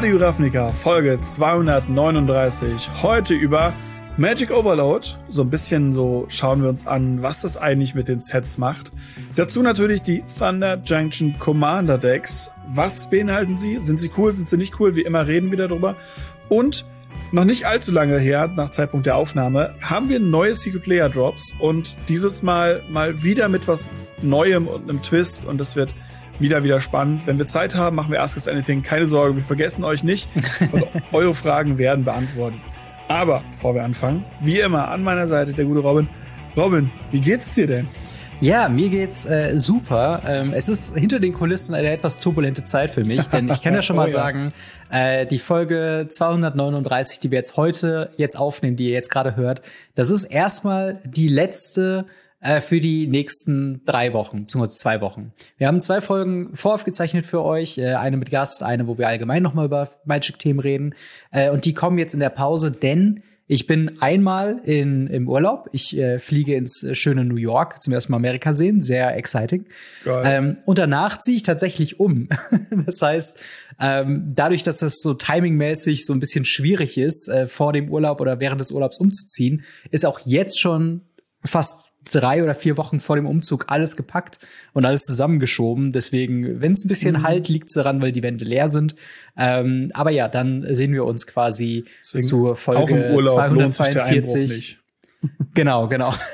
Radio Ravnica, Folge 239. Heute über Magic Overload. So ein bisschen so schauen wir uns an, was das eigentlich mit den Sets macht. Dazu natürlich die Thunder Junction Commander Decks. Was beinhalten sie? Sind sie cool? Sind sie nicht cool? Wie immer reden wir darüber. Und noch nicht allzu lange her, nach Zeitpunkt der Aufnahme, haben wir neue Secret Layer Drops und dieses Mal wieder mit was Neuem und einem Twist und das wird wieder spannend. Wenn wir Zeit haben, machen wir Ask Us Anything. Keine Sorge, wir vergessen euch nicht und eure Fragen werden beantwortet. Aber bevor wir anfangen, wie immer an meiner Seite der gute Robin. Robin, wie geht's dir denn? Ja, mir geht's super. Es ist hinter den Kulissen eine etwas turbulente Zeit für mich, denn ich kann ja schon mal sagen, die Folge 239, die wir jetzt aufnehmen, die ihr jetzt gerade hört, das ist erstmal die letzte für die nächsten 3 Wochen, beziehungsweise 2 Wochen. Wir haben 2 Folgen voraufgezeichnet für euch, eine mit Gast, eine, wo wir allgemein nochmal über Magic-Themen reden, und die kommen jetzt in der Pause, denn ich bin einmal im Urlaub. Ich fliege ins schöne New York, zum ersten Mal Amerika sehen, sehr exciting. Und danach ziehe ich tatsächlich um. Das heißt, dadurch, dass das so timingmäßig so ein bisschen schwierig ist, vor dem Urlaub oder während des Urlaubs umzuziehen, ist auch jetzt schon fast 3 oder 4 Wochen vor dem Umzug alles gepackt und alles zusammengeschoben. Deswegen, wenn es ein bisschen halt, liegt es daran, weil die Wände leer sind. Aber ja, dann sehen wir uns quasi deswegen zur Folge 242. Genau.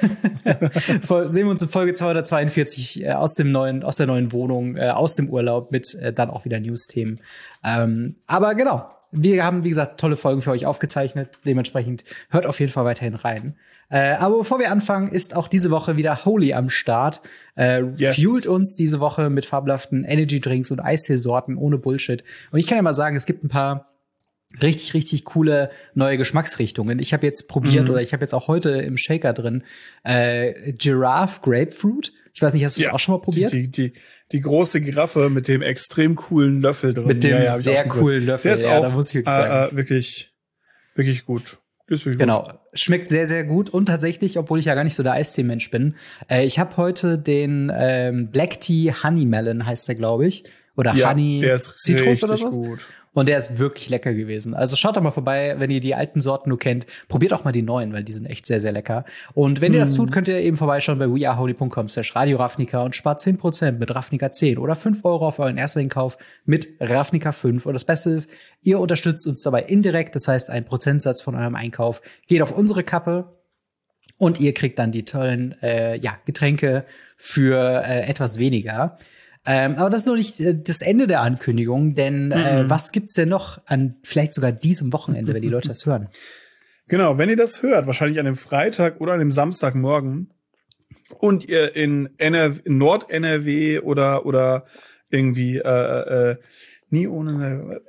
Sehen wir uns in Folge 242 aus der neuen Wohnung, aus dem Urlaub mit dann auch wieder News-Themen. Aber genau, wir haben, wie gesagt, tolle Folgen für euch aufgezeichnet. Dementsprechend hört auf jeden Fall weiterhin rein. Aber bevor wir anfangen, ist auch diese Woche wieder Holy am Start. Fuelt uns diese Woche mit fabelhaften Energy-Drinks und Eistee-Sorten ohne Bullshit. Und ich kann ja mal sagen, es gibt ein paar richtig coole neue Geschmacksrichtungen. Ich habe jetzt probiert oder ich habe jetzt auch heute im Shaker drin Giraffe Grapefruit. Ich weiß nicht, hast du das auch schon mal probiert? Die große Giraffe mit dem extrem coolen Löffel drin. Mit dem sehr coolen Löffel. Der ist auch, da muss ich wirklich sagen. Wirklich gut. Genau, schmeckt sehr gut und tatsächlich, obwohl ich ja gar nicht so der Eistee-Mensch bin, ich habe heute den Black Tea Honey Melon heißt der, glaube ich, oder Honey Citrus oder so. Gut. Und der ist wirklich lecker gewesen. Also schaut doch mal vorbei, wenn ihr die alten Sorten nur kennt. Probiert auch mal die neuen, weil die sind echt sehr lecker. Und wenn ihr das tut, könnt ihr eben vorbeischauen bei weareholy.com/Radio Ravnica und spart 10% mit Ravnica 10 oder 5 € auf euren ersten Einkauf mit Ravnica 5. Und das Beste ist, ihr unterstützt uns dabei indirekt. Das heißt, ein Prozentsatz von eurem Einkauf geht auf unsere Kappe. Und ihr kriegt dann die tollen Getränke für etwas weniger. Aber das ist noch nicht das Ende der Ankündigung, denn was gibt's denn noch an vielleicht sogar diesem Wochenende, wenn die Leute das hören? Genau, wenn ihr das hört, wahrscheinlich an dem Freitag oder an dem Samstagmorgen und ihr in Nord-NRW oder irgendwie nie ohne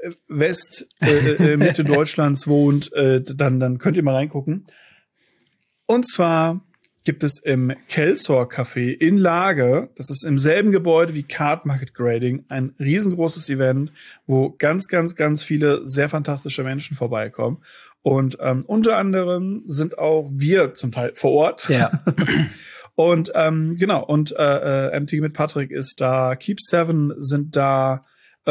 Mitte Deutschlands wohnt, dann könnt ihr mal reingucken. Und zwar gibt es im Kelsor Café in Lage, das ist im selben Gebäude wie Card Market Grading, ein riesengroßes Event, wo ganz viele sehr fantastische Menschen vorbeikommen. Und unter anderem sind auch wir zum Teil vor Ort. Ja. Und genau, und MTG mit Patrick ist da, Keep 7 sind da,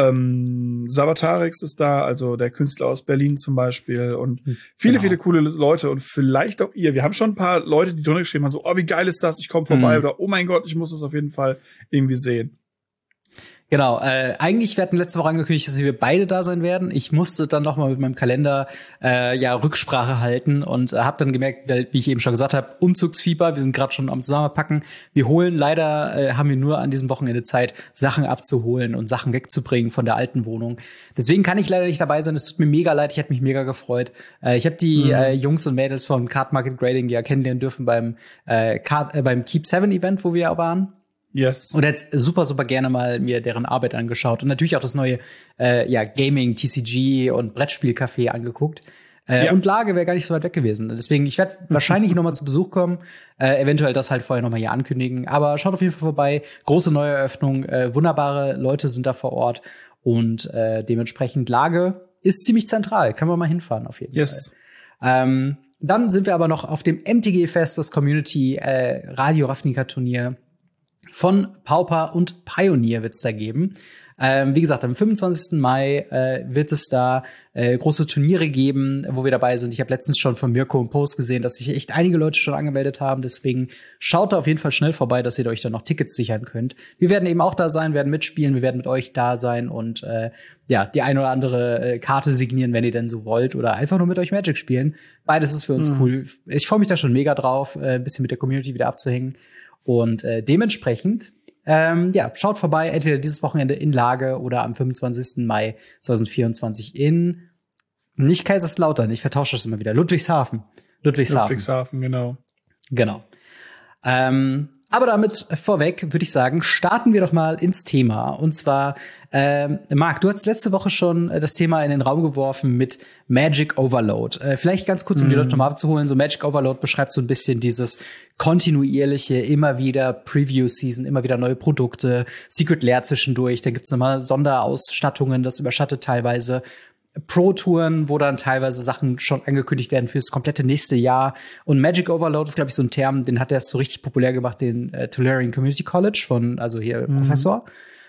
Savatarix ist da, also der Künstler aus Berlin zum Beispiel und viele coole Leute und vielleicht auch ihr. Wir haben schon ein paar Leute, die drunter geschrieben haben, so, oh, wie geil ist das, ich komme vorbei oder oh mein Gott, ich muss das auf jeden Fall irgendwie sehen. Genau, eigentlich, wir hatten letzte Woche angekündigt, dass wir beide da sein werden. Ich musste dann noch mal mit meinem Kalender Rücksprache halten und habe dann gemerkt, wie ich eben schon gesagt habe, Umzugsfieber, wir sind gerade schon am Zusammenpacken. Wir holen leider, haben wir nur an diesem Wochenende Zeit, Sachen abzuholen und Sachen wegzubringen von der alten Wohnung. Deswegen kann ich leider nicht dabei sein, es tut mir mega leid, ich hätte mich mega gefreut. Ich habe die Jungs und Mädels von Card Market Grading ja kennenlernen dürfen beim Keep 7 Event, wo wir ja waren. Yes. Und jetzt super gerne mal mir deren Arbeit angeschaut und natürlich auch das neue Gaming, TCG und Brettspielcafé angeguckt. Und Lage wäre gar nicht so weit weg gewesen. Deswegen, ich werde wahrscheinlich noch mal zu Besuch kommen, eventuell das halt vorher noch mal hier ankündigen. Aber schaut auf jeden Fall vorbei. Große Neueröffnung, wunderbare Leute sind da vor Ort und dementsprechend Lage ist ziemlich zentral. Kann man mal hinfahren auf jeden Fall. Dann sind wir aber noch auf dem MTG Fest, das Community Radio Ravnica Turnier. von Pauper und Pioneer wird's da geben. Wie gesagt, am 25. Mai wird es da große Turniere geben, wo wir dabei sind. Ich habe letztens schon von Mirko einen Post gesehen, dass sich echt einige Leute schon angemeldet haben. Deswegen schaut da auf jeden Fall schnell vorbei, dass ihr euch da noch Tickets sichern könnt. Wir werden eben auch da sein, werden mitspielen, wir werden mit euch da sein und ja, die ein oder andere Karte signieren, wenn ihr denn so wollt, oder einfach nur mit euch Magic spielen. Beides ist für uns cool. Ich freue mich da schon mega drauf, ein bisschen mit der Community wieder abzuhängen. Und dementsprechend ja, schaut vorbei, entweder dieses Wochenende in Lage oder am 25. Mai 2024 in, nicht Kaiserslautern, ich vertausche das immer wieder, Ludwigshafen, genau. Genau. Aber damit vorweg würde ich sagen, starten wir doch mal ins Thema. Und zwar, Marc, du hast letzte Woche schon das Thema in den Raum geworfen mit Magic Overload. Vielleicht ganz kurz, um die Leute nochmal abzuholen. So Magic Overload beschreibt so ein bisschen dieses kontinuierliche, immer wieder Preview-Season, immer wieder neue Produkte, Secret Lair zwischendurch. Dann gibt's nochmal Sonderausstattungen, das überschattet teilweise Pro-Touren, wo dann teilweise Sachen schon angekündigt werden fürs komplette nächste Jahr. Und Magic Overload ist, glaube ich, so ein Term, den hat er erst so richtig populär gemacht, den Tolarian Community College von, also hier Professor.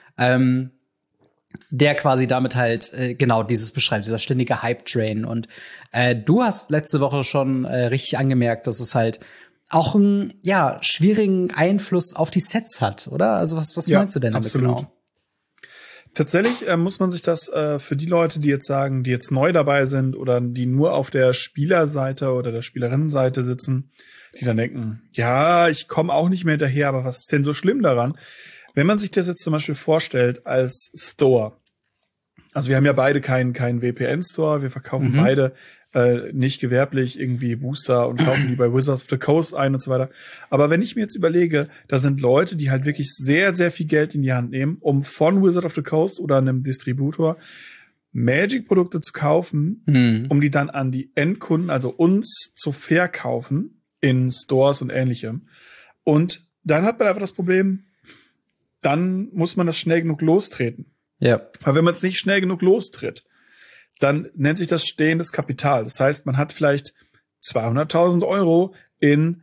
Der quasi damit halt genau dieses beschreibt, dieser ständige Hype-Train. Und du hast letzte Woche schon richtig angemerkt, dass es halt auch einen schwierigen Einfluss auf die Sets hat, oder? Also was meinst du denn damit genau? Tatsächlich muss man sich das für die Leute, die jetzt sagen, die jetzt neu dabei sind oder die nur auf der Spielerseite oder der Spielerinnenseite sitzen, die dann denken, ja, ich komme auch nicht mehr hinterher, aber was ist denn so schlimm daran? Wenn man sich das jetzt zum Beispiel vorstellt als Store, also wir haben ja beide keinen VPN-Store, wir verkaufen beide nicht gewerblich irgendwie Booster und kaufen die bei Wizards of the Coast ein und so weiter. Aber wenn ich mir jetzt überlege, da sind Leute, die halt wirklich sehr, sehr viel Geld in die Hand nehmen, um von Wizard of the Coast oder einem Distributor Magic-Produkte zu kaufen, um die dann an die Endkunden, also uns, zu verkaufen in Stores und Ähnlichem. Und dann hat man einfach das Problem, dann muss man das schnell genug lostreten. Ja. Aber wenn man es nicht schnell genug lostritt, dann nennt sich das stehendes Kapital. Das heißt, man hat vielleicht 200.000 Euro in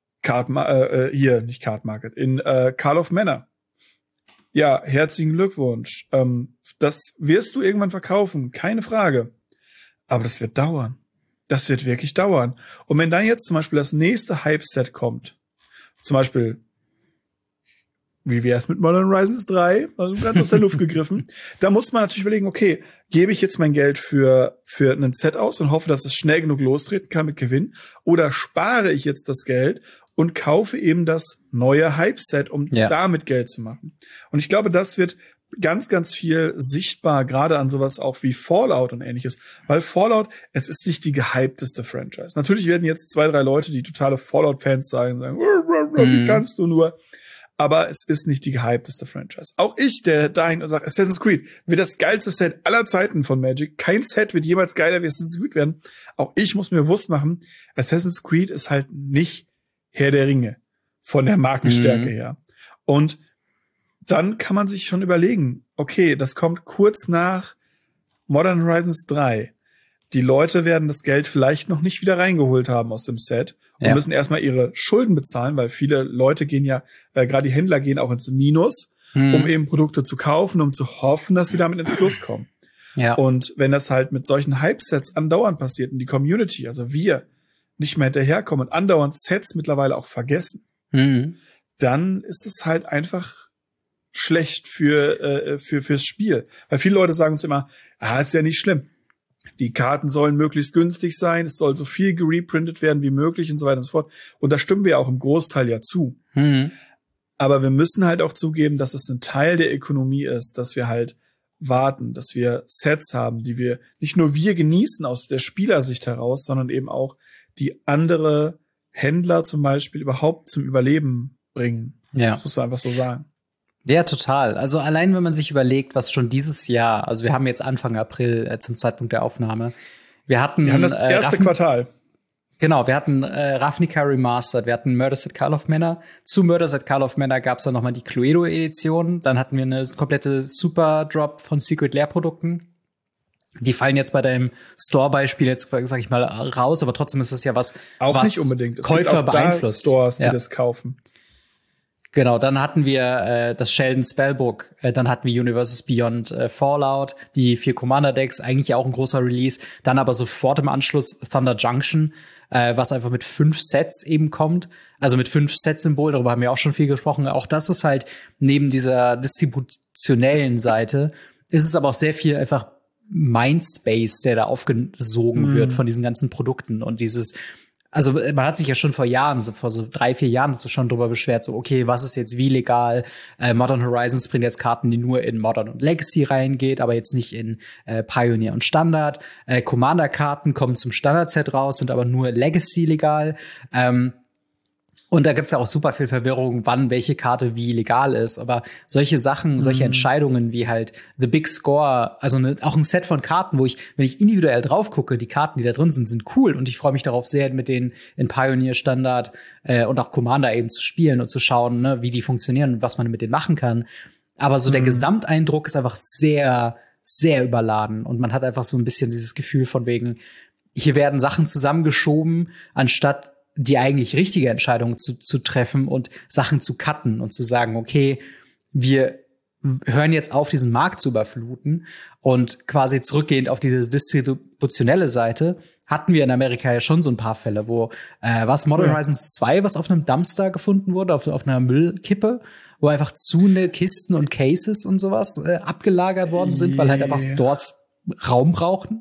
in Carl of Manor. Ja, herzlichen Glückwunsch. Das wirst du irgendwann verkaufen, keine Frage. Aber das wird dauern. Das wird wirklich dauern. Und wenn dann jetzt zum Beispiel das nächste Hype-Set kommt, zum Beispiel wie wär's mit Modern Horizons 3? Also ganz aus der Luft gegriffen. Da muss man natürlich überlegen, okay, gebe ich jetzt mein Geld für einen Set aus und hoffe, dass es schnell genug lostreten kann mit Gewinn? Oder spare ich jetzt das Geld und kaufe eben das neue Hype-Set, um damit Geld zu machen? Und ich glaube, das wird ganz, ganz viel sichtbar, gerade an sowas auch wie Fallout und Ähnliches. Weil Fallout, es ist nicht die gehypteste Franchise. Natürlich werden jetzt 2, 3 Leute, die totale Fallout-Fans sagen, wie kannst du nur? Aber es ist nicht die gehypteste Franchise. Auch ich, der dahin und sagt, Assassin's Creed wird das geilste Set aller Zeiten von Magic. Kein Set wird jemals geiler wie Assassin's Creed werden. Auch ich muss mir bewusst machen, Assassin's Creed ist halt nicht Herr der Ringe von der Markenstärke her. Und dann kann man sich schon überlegen, okay, das kommt kurz nach Modern Horizons 3. Die Leute werden das Geld vielleicht noch nicht wieder reingeholt haben aus dem Set und müssen erstmal ihre Schulden bezahlen, weil viele Leute gehen ja, gerade die Händler gehen auch ins Minus, um eben Produkte zu kaufen, um zu hoffen, dass sie damit ins Plus kommen. Ja. Und wenn das halt mit solchen Hype-Sets andauernd passiert und die Community, also wir, nicht mehr hinterherkommen und andauernd Sets mittlerweile auch vergessen, dann ist es halt einfach schlecht fürs Spiel. Weil viele Leute sagen uns immer, ist ja nicht schlimm. Die Karten sollen möglichst günstig sein, es soll so viel gereprintet werden wie möglich und so weiter und so fort. Und da stimmen wir auch im Großteil ja zu. Aber wir müssen halt auch zugeben, dass es ein Teil der Ökonomie ist, dass wir halt warten, dass wir Sets haben, die wir nicht nur wir genießen aus der Spielersicht heraus, sondern eben auch die andere Händler zum Beispiel überhaupt zum Überleben bringen. Ja. Das muss man einfach so sagen. Ja, total. Also allein, wenn man sich überlegt, was schon dieses Jahr, also wir haben jetzt Anfang April zum Zeitpunkt der Aufnahme, wir haben das erste Quartal. Genau, wir hatten Ravnica Remastered, wir hatten Murders at Carl of Manor. Zu Murders at Carl of Manor gab's dann noch mal die Cluedo-Edition. Dann hatten wir eine komplette Super-Drop von Secret Lair-Produkten. Die fallen jetzt bei deinem Store-Beispiel jetzt, sag ich mal, raus, aber trotzdem ist es ja was nicht unbedingt. Käufer beeinflusst. Stores, die das kaufen. Genau, dann hatten wir das Sheldon Spellbook, dann hatten wir Universes Beyond Fallout, die 4 Commander-Decks, eigentlich auch ein großer Release. Dann aber sofort im Anschluss Thunder Junction, was einfach mit 5 Sets eben kommt. Also mit 5 Set-Symbol, darüber haben wir auch schon viel gesprochen. Auch das ist halt neben dieser distributionellen Seite, ist es aber auch sehr viel einfach Mindspace, der da aufgesogen wird von diesen ganzen Produkten. Und also man hat sich ja schon vor Jahren, vor so 3-4 Jahren so schon drüber beschwert, so okay, was ist jetzt wie legal? Modern Horizons bringt jetzt Karten, die nur in Modern und Legacy reingeht, aber jetzt nicht in Pioneer und Standard. Commander-Karten kommen zum Standard-Set raus, sind aber nur Legacy legal. Und da gibt's ja auch super viel Verwirrung, wann welche Karte wie legal ist. Aber solche Sachen, solche Entscheidungen wie halt The Big Score, also auch ein Set von Karten, wo wenn ich individuell drauf gucke, die Karten, die da drin sind cool. Und ich freue mich darauf sehr, mit denen in Pioneer, Standard und auch Commander eben zu spielen und zu schauen, ne, wie die funktionieren und was man mit denen machen kann. Aber so der Gesamteindruck ist einfach sehr, sehr überladen. Und man hat einfach so ein bisschen dieses Gefühl von wegen, hier werden Sachen zusammengeschoben, anstatt die eigentlich richtige Entscheidung zu treffen und Sachen zu cutten und zu sagen, okay, wir hören jetzt auf, diesen Markt zu überfluten. Und quasi zurückgehend auf diese distributionelle Seite hatten wir in Amerika ja schon so ein paar Fälle, wo was Modern Horizons 2, was auf einem Dumpster gefunden wurde, auf einer Müllkippe, wo einfach ne Kisten und Cases und sowas abgelagert worden sind, weil halt einfach Stores Raum brauchten.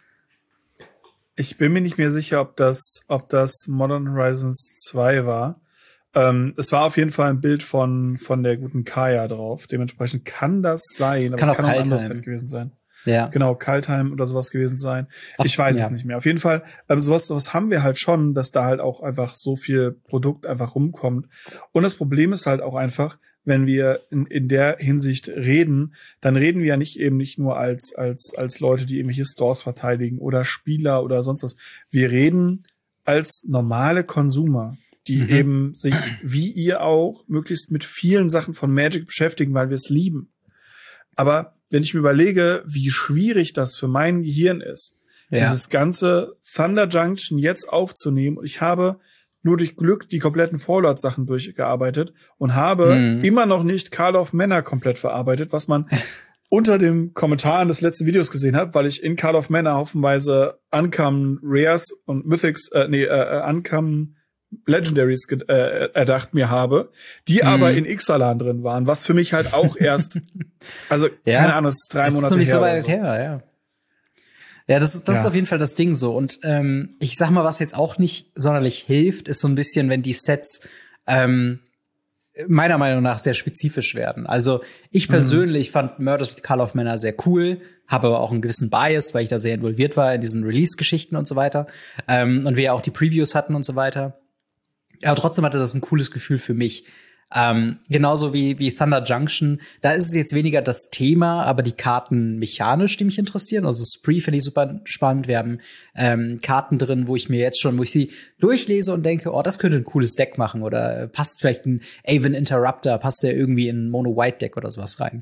Ich bin mir nicht mehr sicher, ob das Modern Horizons 2 war. Es war auf jeden Fall ein Bild von der guten Kaya drauf. Dementsprechend kann das sein, aber es kann auch ein anderes Kaldheim Set gewesen sein. Ja. Genau, Kaldheim oder sowas gewesen sein. Ich weiß es nicht mehr. Auf jeden Fall, sowas haben wir halt schon, dass da halt auch einfach so viel Produkt einfach rumkommt. Und das Problem ist halt auch einfach, wenn wir in der Hinsicht reden, dann reden wir ja nicht nur als Leute, die irgendwelche Stores verteidigen oder Spieler oder sonst was. Wir reden als normale Konsumer, die eben sich, wie ihr auch, möglichst mit vielen Sachen von Magic beschäftigen, weil wir es lieben. Aber wenn ich mir überlege, wie schwierig das für mein Gehirn ist, dieses ganze Thunder Junction jetzt aufzunehmen, und ich habe nur durch Glück die kompletten Fallout-Sachen durchgearbeitet und habe immer noch nicht Call of Mana komplett verarbeitet, was man unter den Kommentaren des letzten Videos gesehen hat, weil ich in Call of Mana haufenweise Uncommon Rares und Mythics, Uncommon Legendaries erdacht mir habe, die aber in Ixalan drin waren, was für mich halt auch erst, also keine Ahnung, es ist 3 Monate her. Das ist noch nicht so weit her, ja. Ja, das ist auf jeden Fall das Ding so. Und ich sag mal, was jetzt auch nicht sonderlich hilft, ist so ein bisschen, wenn die Sets meiner Meinung nach sehr spezifisch werden. Also ich persönlich fand Murders Call of Mana sehr cool, habe aber auch einen gewissen Bias, weil ich da sehr involviert war in diesen Release-Geschichten und so weiter. Und wir ja auch die Previews hatten und so weiter. Aber trotzdem hatte das ein cooles Gefühl für mich. Genauso wie Thunder Junction. Da ist es jetzt weniger das Thema, aber die Karten mechanisch, die mich interessieren. Also Spree finde ich super spannend. Wir haben Karten drin, wo ich sie durchlese und denke, oh, das könnte ein cooles Deck machen. Oder passt vielleicht ein Aven Interrupter, passt ja irgendwie in ein Mono-White-Deck oder sowas rein.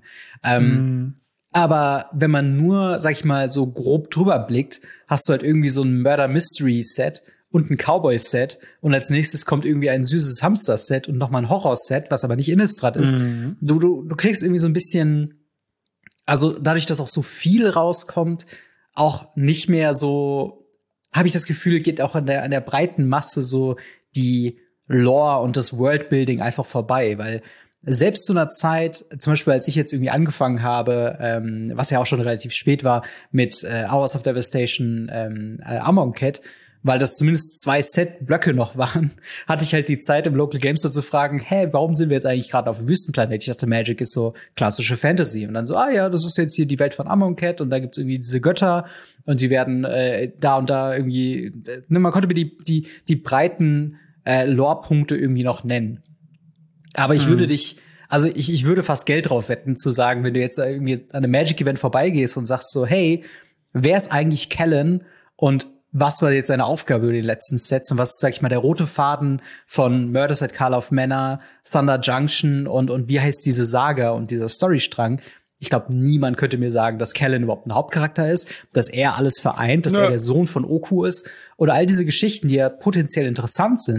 Aber wenn man nur, sag ich mal, so grob drüber blickt, hast du halt irgendwie so ein Murder-Mystery-Set und ein Cowboy-Set und als nächstes kommt irgendwie ein süßes Hamster-Set und nochmal ein Horror-Set, was aber nicht Innistrad ist. Du kriegst irgendwie so ein bisschen, also dadurch, dass auch so viel rauskommt, auch nicht mehr so, habe ich das Gefühl, geht auch an der breiten Masse so die Lore und das Worldbuilding einfach vorbei, weil selbst zu einer Zeit, zum Beispiel als ich jetzt irgendwie angefangen habe, was ja auch schon relativ spät war, mit Hours of Devastation, Amonkhet, weil das zumindest 2 Set-Blöcke noch waren, hatte ich halt die Zeit im Local Game Store zu fragen, warum sind wir jetzt eigentlich gerade auf dem Wüstenplanet? Ich dachte, Magic ist so klassische Fantasy. Und dann so, das ist jetzt hier die Welt von Amonkhet und da gibt's irgendwie diese Götter und die werden da und da irgendwie, man konnte mir die breiten Lore-Punkte irgendwie noch nennen. Aber ich würde ich würde fast Geld drauf wetten, zu sagen, wenn du jetzt irgendwie an einem Magic-Event vorbeigehst und sagst so, hey, wer ist eigentlich Kellen und was war jetzt seine Aufgabe über die letzten Sets und was, sag ich mal, der rote Faden von Murders at Call of Mana, Thunder Junction und wie heißt diese Saga und dieser Storystrang? Ich glaube, niemand könnte mir sagen, dass Kellen überhaupt ein Hauptcharakter ist, dass er alles vereint, dass er der Sohn von Oku ist oder all diese Geschichten, die ja potenziell interessant sind,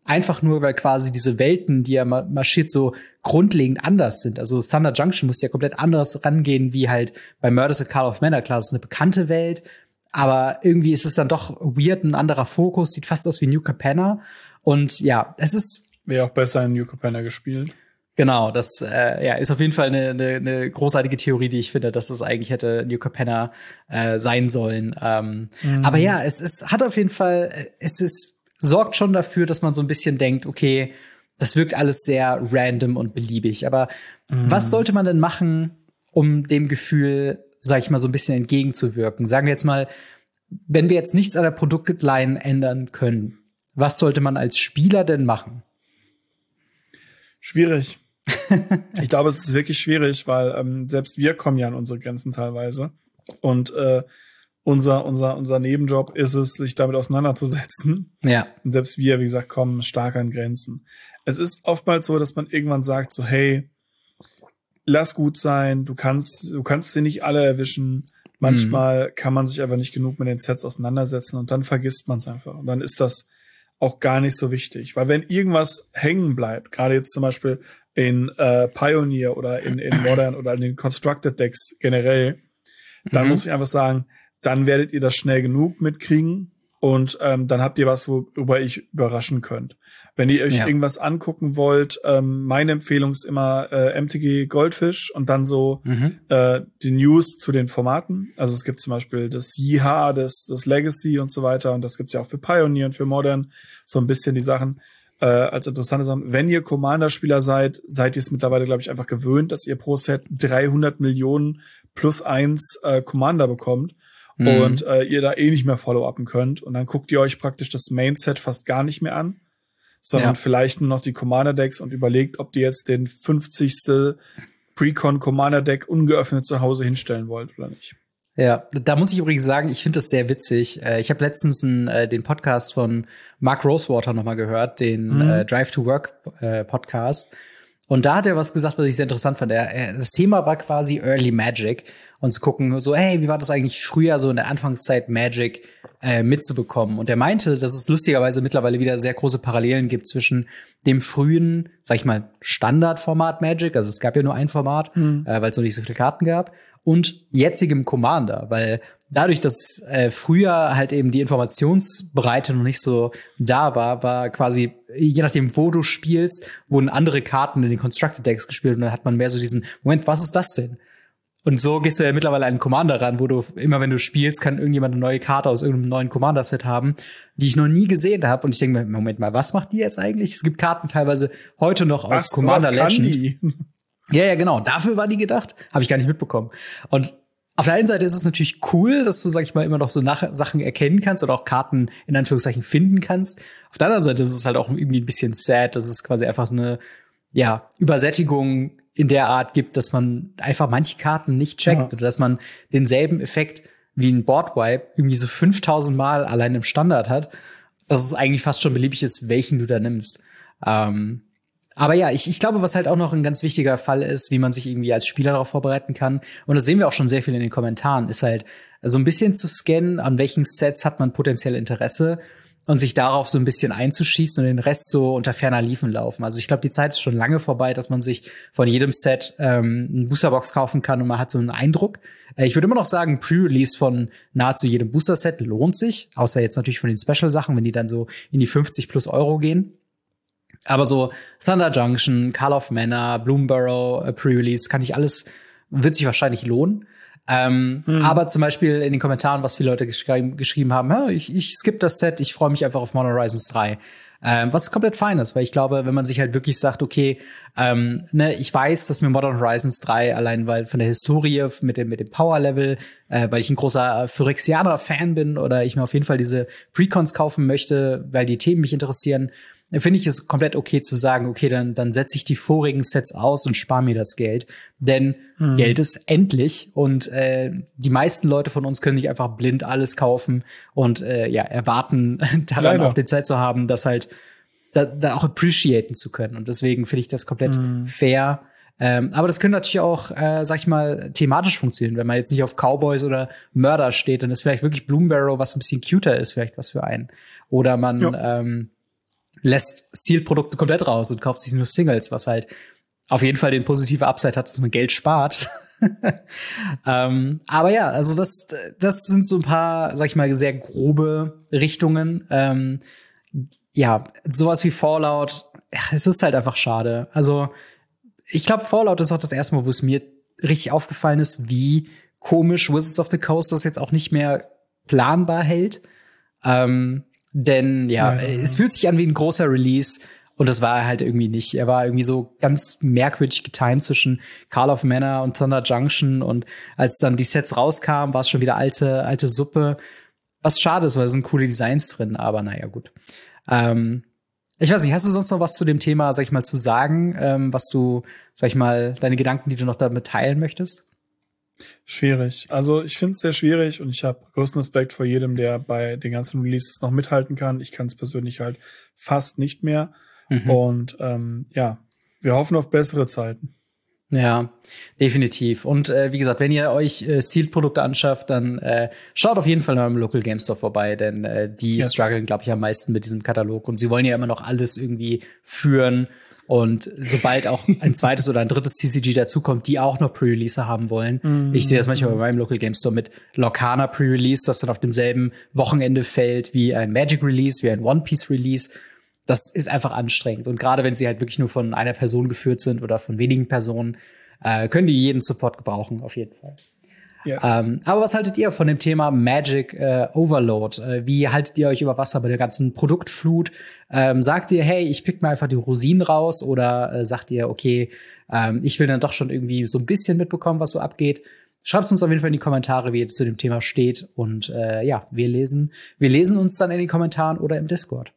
einfach nur, weil quasi diese Welten, die er marschiert, so grundlegend anders sind. Also Thunder Junction muss ja komplett anders rangehen, wie halt bei Murders at Call of Manor. Klar, das ist eine bekannte Welt, aber irgendwie ist es dann doch weird, ein anderer Fokus, sieht fast aus wie New Capenna. Und ja, es ist wäre auch besser in New Capenna gespielt. Genau, das ist auf jeden Fall eine großartige Theorie, die ich finde, dass es eigentlich hätte New Capenna sein sollen. Aber ja, es hat auf jeden Fall, sorgt schon dafür, dass man so ein bisschen denkt, okay, das wirkt alles sehr random und beliebig. Aber was sollte man denn machen, um dem Gefühl, sag ich mal, so ein bisschen entgegenzuwirken? Sagen wir jetzt mal, wenn wir jetzt nichts an der Produktline ändern können, was sollte man als Spieler denn machen? Schwierig. Ich glaube, es ist wirklich schwierig, weil selbst wir kommen ja an unsere Grenzen teilweise. Und unser Nebenjob ist es, sich damit auseinanderzusetzen. Ja. Und selbst wir, wie gesagt, kommen stark an Grenzen. Es ist oftmals so, dass man irgendwann sagt so, hey, lass gut sein, du kannst sie nicht alle erwischen. Manchmal kann man sich einfach nicht genug mit den Sets auseinandersetzen und dann vergisst man es einfach. Und dann ist das auch gar nicht so wichtig. Weil wenn irgendwas hängen bleibt, gerade jetzt zum Beispiel in Pioneer oder in Modern oder in den Constructed Decks generell, dann muss ich einfach sagen, dann werdet ihr das schnell genug mitkriegen und dann habt ihr was, worüber ihr überraschen könnt. Wenn ihr euch irgendwas angucken wollt, meine Empfehlung ist immer MTG Goldfish und dann so die News zu den Formaten. Also es gibt zum Beispiel das Yeehaw, das Legacy und so weiter und das gibt's ja auch für Pioneer und für Modern, so ein bisschen die Sachen als interessante Sachen. Wenn ihr Commander-Spieler seid ihr es mittlerweile, glaube ich, einfach gewöhnt, dass ihr pro Set 300 Millionen plus 1 Commander bekommt und ihr da eh nicht mehr follow-upen könnt. Und dann guckt ihr euch praktisch das Main-Set fast gar nicht mehr an, sondern vielleicht nur noch die Commander-Decks und überlegt, ob ihr jetzt den 50. Precon Commander-Deck ungeöffnet zu Hause hinstellen wollt oder nicht. Ja, da muss ich übrigens sagen, ich finde das sehr witzig. Ich habe letztens den Podcast von Mark Rosewater noch mal gehört, den Drive to Work Podcast. Und da hat er was gesagt, was ich sehr interessant fand. Das Thema war quasi Early Magic und zu gucken, so, hey, wie war das eigentlich früher, so in der Anfangszeit Magic mitzubekommen. Und er meinte, dass es lustigerweise mittlerweile wieder sehr große Parallelen gibt zwischen dem frühen, sag ich mal, Standardformat Magic, also es gab ja nur ein Format, weil es noch nicht so viele Karten gab, und jetzigem Commander, weil dadurch, dass früher halt eben die Informationsbreite noch nicht so da war quasi, je nachdem, wo du spielst, wurden andere Karten in den Constructed Decks gespielt und dann hat man mehr so diesen, Moment, was ist das denn? Und so gehst du ja mittlerweile an einen Commander ran, wo du immer, wenn du spielst, kann irgendjemand eine neue Karte aus irgendeinem neuen Commander-Set haben, die ich noch nie gesehen habe. Und ich denke mir, Moment mal, was macht die jetzt eigentlich? Es gibt Karten teilweise heute noch aus Commander Legend. Ja, genau. Dafür war die gedacht. Habe ich gar nicht mitbekommen. Und auf der einen Seite ist es natürlich cool, dass du, sag ich mal, immer noch so Sachen erkennen kannst oder auch Karten in Anführungszeichen finden kannst. Auf der anderen Seite ist es halt auch irgendwie ein bisschen sad, dass es quasi einfach eine, Übersättigung in der Art gibt, dass man einfach manche Karten nicht checkt oder dass man denselben Effekt wie ein Boardwipe irgendwie so 5000 Mal allein im Standard hat, dass es eigentlich fast schon beliebig ist, welchen du da nimmst. Aber ja, ich glaube, was halt auch noch ein ganz wichtiger Fall ist, wie man sich irgendwie als Spieler darauf vorbereiten kann, und das sehen wir auch schon sehr viel in den Kommentaren, ist halt so ein bisschen zu scannen, an welchen Sets hat man potenziell Interesse und sich darauf so ein bisschen einzuschießen und den Rest so unter ferner Liefen laufen. Also ich glaube, die Zeit ist schon lange vorbei, dass man sich von jedem Set eine Boosterbox kaufen kann und man hat so einen Eindruck. Ich würde immer noch sagen, Pre-Release von nahezu jedem Booster-Set lohnt sich, außer jetzt natürlich von den Special-Sachen, wenn die dann so in die 50 plus Euro gehen. Aber so Thunder Junction, Call of Manor, Bloomburrow, Pre-Release, wird sich wahrscheinlich lohnen. Aber zum Beispiel in den Kommentaren, was viele Leute geschrieben haben, ich skippe das Set, ich freue mich einfach auf Modern Horizons 3. Was komplett fein ist, weil ich glaube, wenn man sich halt wirklich sagt, okay, ich weiß, dass mir Modern Horizons 3 allein weil von der Historie mit dem Power-Level, weil ich ein großer Phyrexianer-Fan bin oder ich mir auf jeden Fall diese Precons kaufen möchte, weil die Themen mich interessieren, finde ich es komplett okay zu sagen, okay, dann setze ich die vorigen Sets aus und spare mir das Geld. Denn Geld ist endlich und die meisten Leute von uns können nicht einfach blind alles kaufen und erwarten, daran auch die Zeit zu haben, das halt da auch appreciaten zu können. Und deswegen finde ich das komplett fair. Aber das könnte natürlich auch, sag ich mal, thematisch funktionieren. Wenn man jetzt nicht auf Cowboys oder Mörder steht, dann ist vielleicht wirklich Bloomburrow, was ein bisschen cuter ist, vielleicht was für einen. Oder man lässt Sealed-Produkte komplett raus und kauft sich nur Singles, was halt auf jeden Fall den positive Upside hat, dass man Geld spart. Aber ja, also das sind so ein paar, sag ich mal, sehr grobe Richtungen. Ja, sowas wie Fallout, es ist halt einfach schade. Also ich glaube, Fallout ist auch das erste Mal, wo es mir richtig aufgefallen ist, wie komisch Wizards of the Coast das jetzt auch nicht mehr planbar hält. Denn ja, es fühlt sich an wie ein großer Release. Und das war er halt irgendwie nicht. Er war irgendwie so ganz merkwürdig getimed zwischen Call of Mana und Thunder Junction. Und als dann die Sets rauskamen, war es schon wieder alte Suppe. Was schade ist, weil es sind coole Designs drin. Aber naja, gut. Ich weiß nicht, hast du sonst noch was zu dem Thema, sag ich mal, zu sagen? Was du, sag ich mal, deine Gedanken, die du noch damit teilen möchtest? Schwierig. Also ich finde es sehr schwierig und ich habe größten Respekt vor jedem, der bei den ganzen Releases noch mithalten kann. Ich kann es persönlich halt fast nicht mehr. Und ja, wir hoffen auf bessere Zeiten. Ja, definitiv. Und wie gesagt, wenn ihr euch Sealed-Produkte anschafft, dann schaut auf jeden Fall noch im Local Game Store vorbei, denn die strugglen, glaube ich, am meisten mit diesem Katalog. Und sie wollen ja immer noch alles irgendwie führen. Und sobald auch ein zweites oder ein drittes TCG dazukommt, die auch noch Pre-Release haben wollen. Ich sehe das manchmal bei meinem Local Game Store mit Lorcana Pre-Release, das dann auf demselben Wochenende fällt wie ein Magic Release, wie ein One Piece Release. Das ist einfach anstrengend. Und gerade wenn sie halt wirklich nur von einer Person geführt sind oder von wenigen Personen, können die jeden Support gebrauchen, auf jeden Fall. Yes. Aber was haltet ihr von dem Thema Magic Overload? Wie haltet ihr euch über Wasser bei der ganzen Produktflut? Sagt ihr, hey, ich pick mir einfach die Rosinen raus? Oder sagt ihr, okay, ich will dann doch schon irgendwie so ein bisschen mitbekommen, was so abgeht? Schreibt uns auf jeden Fall in die Kommentare, wie ihr zu dem Thema steht. Und ja, wir lesen uns dann in den Kommentaren oder im Discord.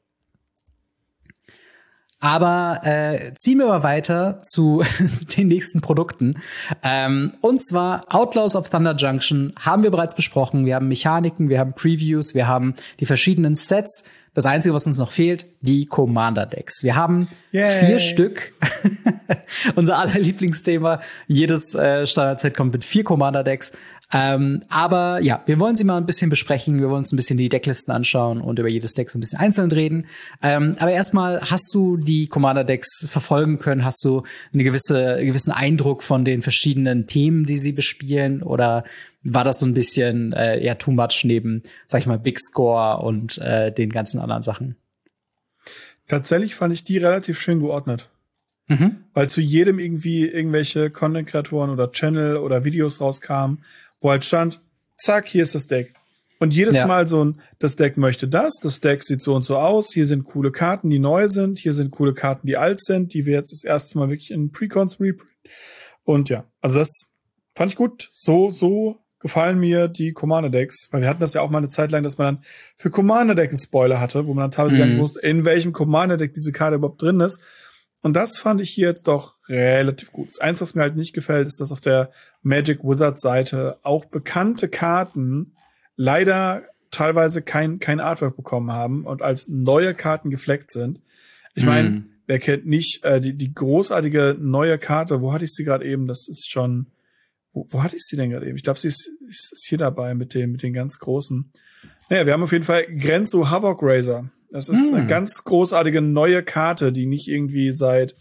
Aber ziehen wir mal weiter zu den nächsten Produkten. Und zwar Outlaws of Thunder Junction haben wir bereits besprochen. Wir haben Mechaniken, wir haben Previews, wir haben die verschiedenen Sets. Das Einzige, was uns noch fehlt, die Commander-Decks. Wir haben 4 Stück. Unser aller Lieblingsthema. Jedes Standard-Set kommt mit 4 Commander-Decks. Aber ja, wir wollen sie mal ein bisschen besprechen. Wir wollen uns ein bisschen die Decklisten anschauen und über jedes Deck so ein bisschen einzeln reden. Aber erstmal, hast du die Commander-Decks verfolgen können? Hast du einen gewissen Eindruck von den verschiedenen Themen, die sie bespielen? Oder war das so ein bisschen eher too much neben, sag ich mal, Big Score und den ganzen anderen Sachen? Tatsächlich fand ich die relativ schön geordnet. Weil zu jedem irgendwie irgendwelche Content-Kreatoren oder Channel oder Videos rauskamen, wo halt stand, zack, hier ist das Deck. Und jedes Mal so das Deck möchte das Deck sieht so und so aus, hier sind coole Karten, die neu sind, hier sind coole Karten, die alt sind, die wir jetzt das erste Mal wirklich in Precons reprint. Und ja, also das fand ich gut. So gefallen mir die Commander-Decks, weil wir hatten das ja auch mal eine Zeit lang, dass man dann für Commander-Deck einen Spoiler hatte, wo man dann teilweise gar nicht wusste, in welchem Commander-Deck diese Karte überhaupt drin ist. Und das fand ich hier jetzt doch relativ gut. Das Einzige, was mir halt nicht gefällt, ist, dass auf der Magic Wizards Seite auch bekannte Karten leider teilweise kein Artwork bekommen haben und als neue Karten gefleckt sind. Ich meine, wer kennt nicht die großartige neue Karte, wo hatte ich sie gerade eben? Das ist schon, wo hatte ich sie denn gerade eben? Ich glaube, sie ist hier dabei mit den ganz großen. Naja, wir haben auf jeden Fall Grenzo Havoc Razor. Das ist eine ganz großartige neue Karte, die nicht irgendwie seit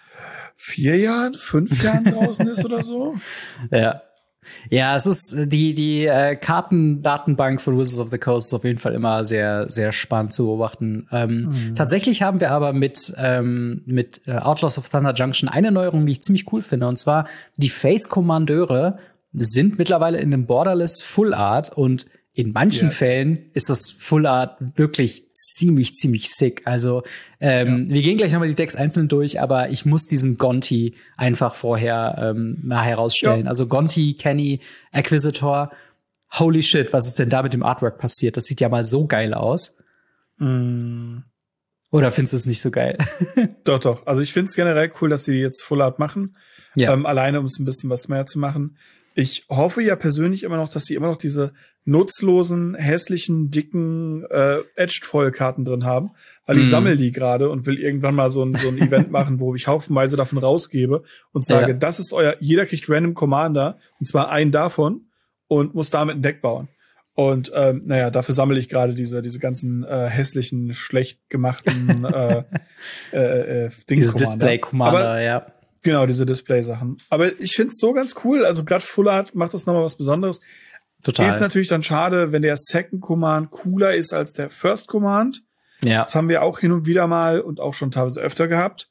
4 Jahren, 5 Jahren draußen ist oder so. Ja. Ja, es ist die Kartendatenbank von Wizards of the Coast ist auf jeden Fall immer sehr, sehr spannend zu beobachten. Tatsächlich haben wir aber mit Outlaws of Thunder Junction eine Neuerung, die ich ziemlich cool finde. Und zwar die Face-Kommandeure sind mittlerweile in dem Borderless Full Art und in manchen Fällen ist das Full Art wirklich ziemlich sick. Also wir gehen gleich nochmal die Decks einzeln durch, aber ich muss diesen Gonti einfach vorher mal herausstellen. Ja. Also Gonti, Kenny, Acquisitor. Holy shit, was ist denn da mit dem Artwork passiert? Das sieht ja mal so geil aus. Oder findest du es nicht so geil? Doch. Also ich finde es generell cool, dass sie jetzt Full Art machen. Ja. Alleine, um es ein bisschen was mehr zu machen. Ich hoffe ja persönlich immer noch, dass sie immer noch diese nutzlosen, hässlichen, dicken Edged-Foil-Karten drin haben, weil ich sammle die gerade und will irgendwann mal so ein Event machen, wo ich haufenweise davon rausgebe und sage, das ist jeder kriegt Random Commander, und zwar einen davon und muss damit ein Deck bauen. Und naja, dafür sammle ich gerade diese ganzen hässlichen, schlecht gemachten Ding-Commander. Diese Display-Commander, ja. Genau, diese Display-Sachen. Aber ich find's so ganz cool. Also gerade Full Art macht das nochmal was Besonderes. Total. Ist natürlich dann schade, wenn der Second Command cooler ist als der First Command. Ja. Das haben wir auch hin und wieder mal und auch schon teilweise öfter gehabt.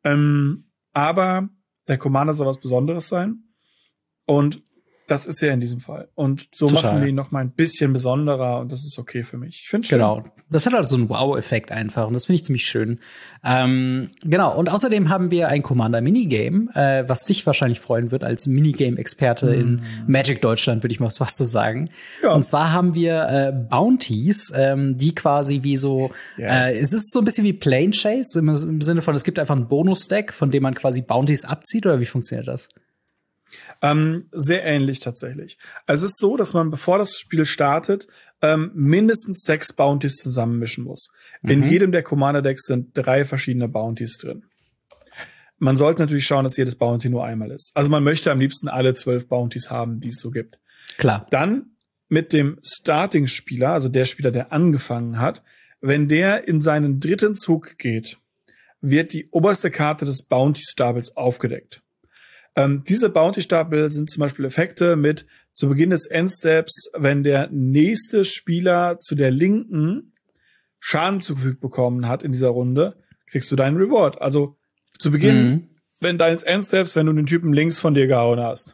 Aber der Commander soll was Besonderes sein. Und das ist ja in diesem Fall. Und so Total. machen wir ihn noch mal ein bisschen besonderer und das ist okay für mich. Ich finde schön. Genau. Das hat halt so einen Wow-Effekt einfach und das finde ich ziemlich schön. Genau. Und außerdem haben wir ein Commander-Minigame, was dich wahrscheinlich freuen wird als Minigame-Experte in Magic Deutschland, würde ich mal was zu sagen. Ja. Und zwar haben wir Bounties, die quasi wie so, es ist so ein bisschen wie Plane Chase, im Sinne von, es gibt einfach einen Bonus-Stack, von dem man quasi Bounties abzieht, oder wie funktioniert das? Sehr ähnlich tatsächlich. Also es ist so, dass man, bevor das Spiel startet, mindestens 6 Bounties zusammenmischen muss. In jedem der Commander-Decks sind 3 verschiedene Bounties drin. Man sollte natürlich schauen, dass jedes Bounty nur einmal ist. Also man möchte am liebsten alle 12 Bounties haben, die es so gibt. Klar. Dann mit dem Starting-Spieler, also der Spieler, der angefangen hat, wenn der in seinen 3. Zug geht, wird die oberste Karte des Bounty-Stapels aufgedeckt. Diese Bounty-Stapel sind zum Beispiel Effekte mit zu Beginn des Endsteps, wenn der nächste Spieler zu der Linken Schaden zugefügt bekommen hat in dieser Runde, kriegst du deinen Reward. Also zu Beginn deines Endsteps, wenn du den Typen links von dir gehauen hast.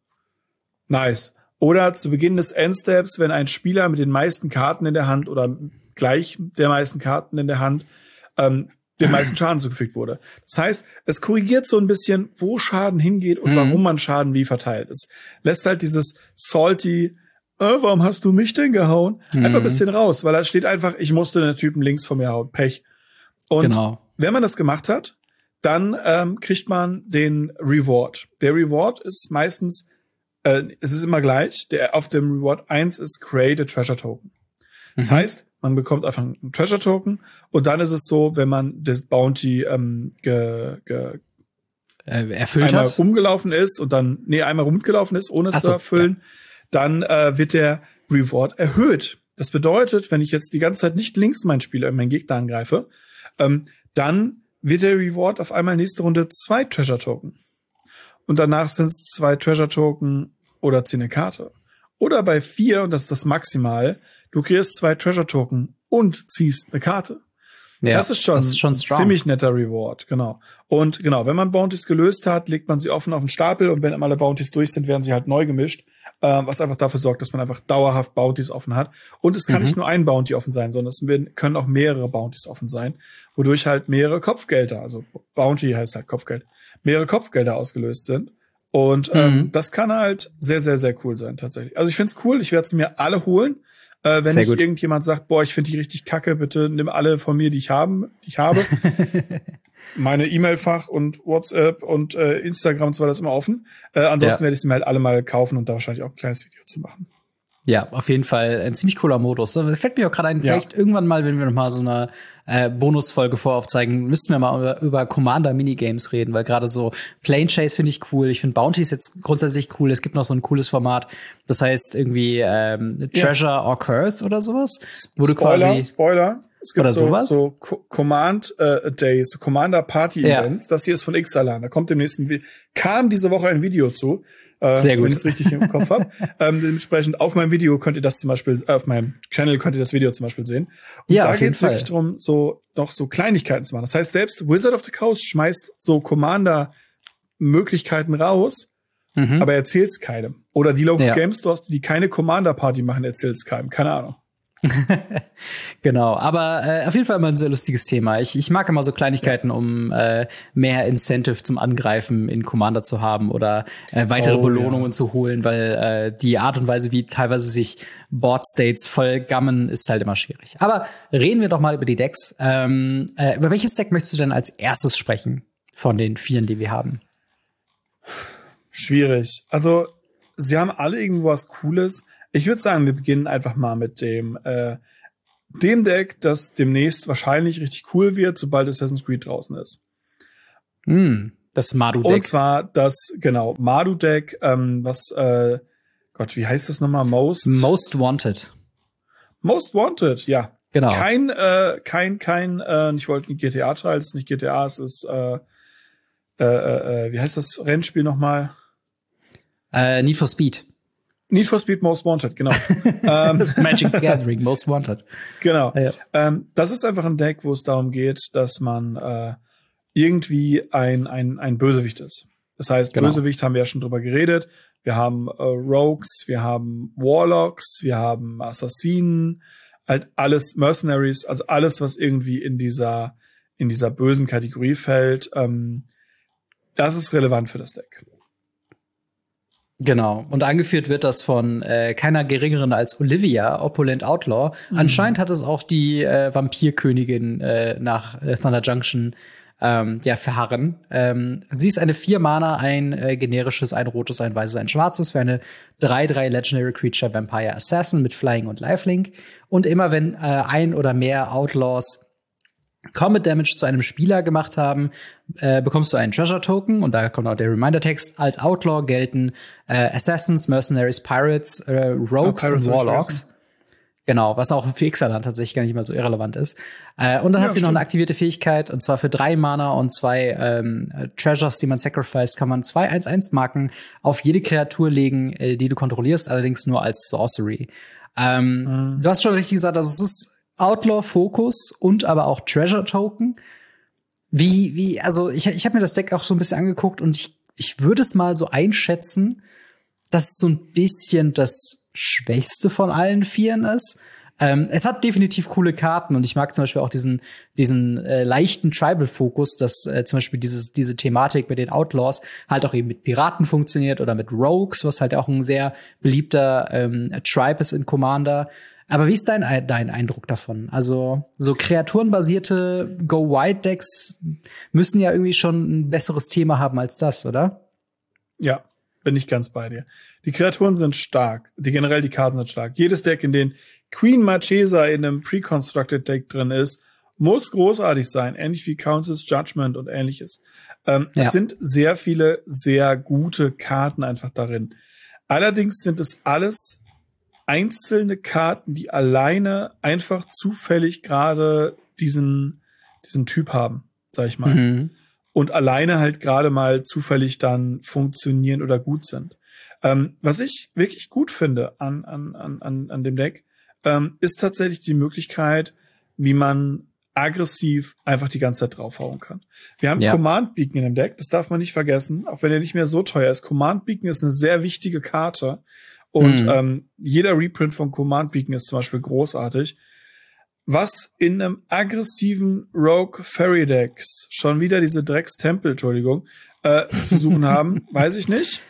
Nice. Oder zu Beginn des Endsteps, wenn ein Spieler mit den meisten Karten in der Hand oder gleich der meisten Karten in der Hand den meisten Schaden zugefügt wurde. Das heißt, es korrigiert so ein bisschen, wo Schaden hingeht und warum man Schaden wie verteilt. Es lässt halt dieses salty, warum hast du mich denn gehauen? Einfach ein bisschen raus, weil da steht einfach, ich musste den Typen links von mir hauen. Pech. Und wenn man das gemacht hat, dann kriegt man den Reward. Der Reward ist meistens, es ist immer gleich, der auf dem Reward 1 ist Create a Treasure Token. Das heißt, man bekommt einfach einen Treasure Token und dann ist es so, wenn man das Bounty erfüllt einmal hat, rumgelaufen ist und dann einmal rumgelaufen ist, ohne es zu erfüllen, dann wird der Reward erhöht. Das bedeutet, wenn ich jetzt die ganze Zeit nicht links meinen Gegner angreife, dann wird der Reward auf einmal nächste Runde 2 Treasure Token. Und danach sind es 2 Treasure Token oder 10 eine Karte. Oder bei 4, und das ist das Maximal, du kriegst 2 Treasure Token und ziehst eine Karte. Ja, das ist schon ein ziemlich netter Reward, genau. Und genau, wenn man Bounties gelöst hat, legt man sie offen auf den Stapel und wenn alle Bounties durch sind, werden sie halt neu gemischt, was einfach dafür sorgt, dass man einfach dauerhaft Bounties offen hat. Und es kann nicht nur ein Bounty offen sein, sondern es können auch mehrere Bounties offen sein, wodurch halt mehrere Kopfgelder, also Bounty heißt halt Kopfgeld, mehrere Kopfgelder ausgelöst sind. Und das kann halt sehr, sehr, sehr cool sein tatsächlich. Also ich find's cool, ich werde sie mir alle holen. Wenn nicht irgendjemand sagt, boah, ich finde die richtig kacke, bitte nimm alle von mir, die ich habe. Meine E-Mail-Fach und WhatsApp und Instagram und so weiter ist immer offen. Ansonsten werde ich sie mir halt alle mal kaufen und da wahrscheinlich auch ein kleines Video zu machen. Ja, auf jeden Fall ein ziemlich cooler Modus. Das fällt mir auch gerade ein, vielleicht irgendwann mal, wenn wir noch mal so eine Bonusfolge voraufzeigen, müssten wir mal über Commander-Minigames reden, weil gerade so Plane Chase finde ich cool. Ich finde Bounty ist jetzt grundsätzlich cool. Es gibt noch so ein cooles Format, das heißt irgendwie Treasure or Curse oder sowas. Wo du quasi Spoiler. Es gibt oder so Command Days, so Commander Party Events. Das hier ist von Ixalan. Da kommt kam diese Woche ein Video zu. Sehr gut. Wenn ich es richtig im Kopf habe. Dementsprechend auf meinem Video könnt ihr das zum Beispiel, auf meinem Channel könnt ihr das Video zum Beispiel sehen. Und da geht es wirklich darum, noch so Kleinigkeiten zu machen. Das heißt, selbst Wizard of the Coast schmeißt so Commander-Möglichkeiten raus, aber erzählt's keinem. Oder die Local Game Stores, die keine Commander-Party machen, erzählt's keinem. Keine Ahnung. Genau, aber auf jeden Fall immer ein sehr lustiges Thema. Ich mag immer so Kleinigkeiten, um mehr Incentive zum Angreifen in Commander zu haben oder weitere Belohnungen zu holen, weil die Art und Weise, wie teilweise sich Board States voll gammen, ist halt immer schwierig. Aber reden wir doch mal über die Decks. Über welches Deck möchtest du denn als erstes sprechen von den 4, die wir haben? Schwierig. Also, sie haben alle irgendwo was Cooles. Ich würde sagen, wir beginnen einfach mal mit dem Deck, das demnächst wahrscheinlich richtig cool wird, sobald Assassin's Creed draußen ist. Das Mardu-Deck. Und zwar das, Mardu-Deck, was Gott, wie heißt das nochmal? Most Wanted. Most Wanted, ja. Genau. Ich wollte ein GTA-Teil, es ist nicht GTA, es ist, wie heißt das Rennspiel nochmal? Need for Speed. Need for Speed Most Wanted, genau. Das ist Magic the Gathering, Most Wanted. Genau. Ja. Das ist einfach ein Deck, wo es darum geht, dass man irgendwie ein Bösewicht ist. Das heißt, genau. Bösewicht haben wir ja schon drüber geredet. Wir haben Rogues, wir haben Warlocks, wir haben Assassinen, halt alles Mercenaries, also alles, was irgendwie in dieser bösen Kategorie fällt. Das ist relevant für das Deck. Genau. Und angeführt wird das von keiner geringeren als Olivia, Opulent Outlaw. Anscheinend hat es auch die Vampirkönigin nach Thunder Junction verharren. Sie ist eine 4-Mana, ein generisches, ein rotes, ein weißes, ein schwarzes für eine 3/3 Legendary Creature Vampire Assassin mit Flying und Lifelink. Und immer wenn ein oder mehr Outlaws Combat Damage zu einem Spieler gemacht haben, bekommst du einen Treasure Token und da kommt auch der Reminder-Text. Als Outlaw gelten Assassins, Mercenaries, Pirates, Rogues und Warlocks. Genau, was auch für Ixalan tatsächlich gar nicht mal so irrelevant ist. Und dann hat sie noch eine aktivierte Fähigkeit, und zwar für 3 Mana und 2 Treasures, die man sacrificed, kann man 2/1/1 auf jede Kreatur legen, die du kontrollierst, allerdings nur als Sorcery. Du hast schon richtig gesagt, also es ist Outlaw-Fokus und aber auch Treasure-Token. Also ich habe mir das Deck auch so ein bisschen angeguckt und ich würde es mal so einschätzen, dass es so ein bisschen das Schwächste von allen 4 ist. Es hat definitiv coole Karten und ich mag zum Beispiel auch diesen leichten Tribal-Fokus, dass zum Beispiel diese Thematik mit den Outlaws halt auch eben mit Piraten funktioniert oder mit Rogues, was halt auch ein sehr beliebter Tribe ist in Commander. Aber wie ist dein Eindruck davon? Also so kreaturenbasierte Go-Wide-Decks müssen ja irgendwie schon ein besseres Thema haben als das, oder? Ja, bin ich ganz bei dir. Die Kreaturen sind stark. Die Karten sind stark. Jedes Deck, in dem Queen Marchesa in einem Pre-Constructed Deck drin ist, muss großartig sein. Ähnlich wie Council's Judgment und ähnliches. Es sind sehr viele, sehr gute Karten einfach darin. Allerdings sind es alles einzelne Karten, die alleine einfach zufällig gerade diesen Typ haben, sag ich mal. Mhm. Und alleine halt gerade mal zufällig dann funktionieren oder gut sind. Was ich wirklich gut finde an dem Deck, ist tatsächlich die Möglichkeit, wie man aggressiv einfach die ganze Zeit draufhauen kann. Wir haben Command Beacon in dem Deck, das darf man nicht vergessen, auch wenn er nicht mehr so teuer ist. Command Beacon ist eine sehr wichtige Karte. Und jeder Reprint von Command Beacon ist zum Beispiel großartig. Was in einem aggressiven Rogue Fairy Decks schon wieder diese Drecks-Tempel, Entschuldigung, zu suchen haben, weiß ich nicht.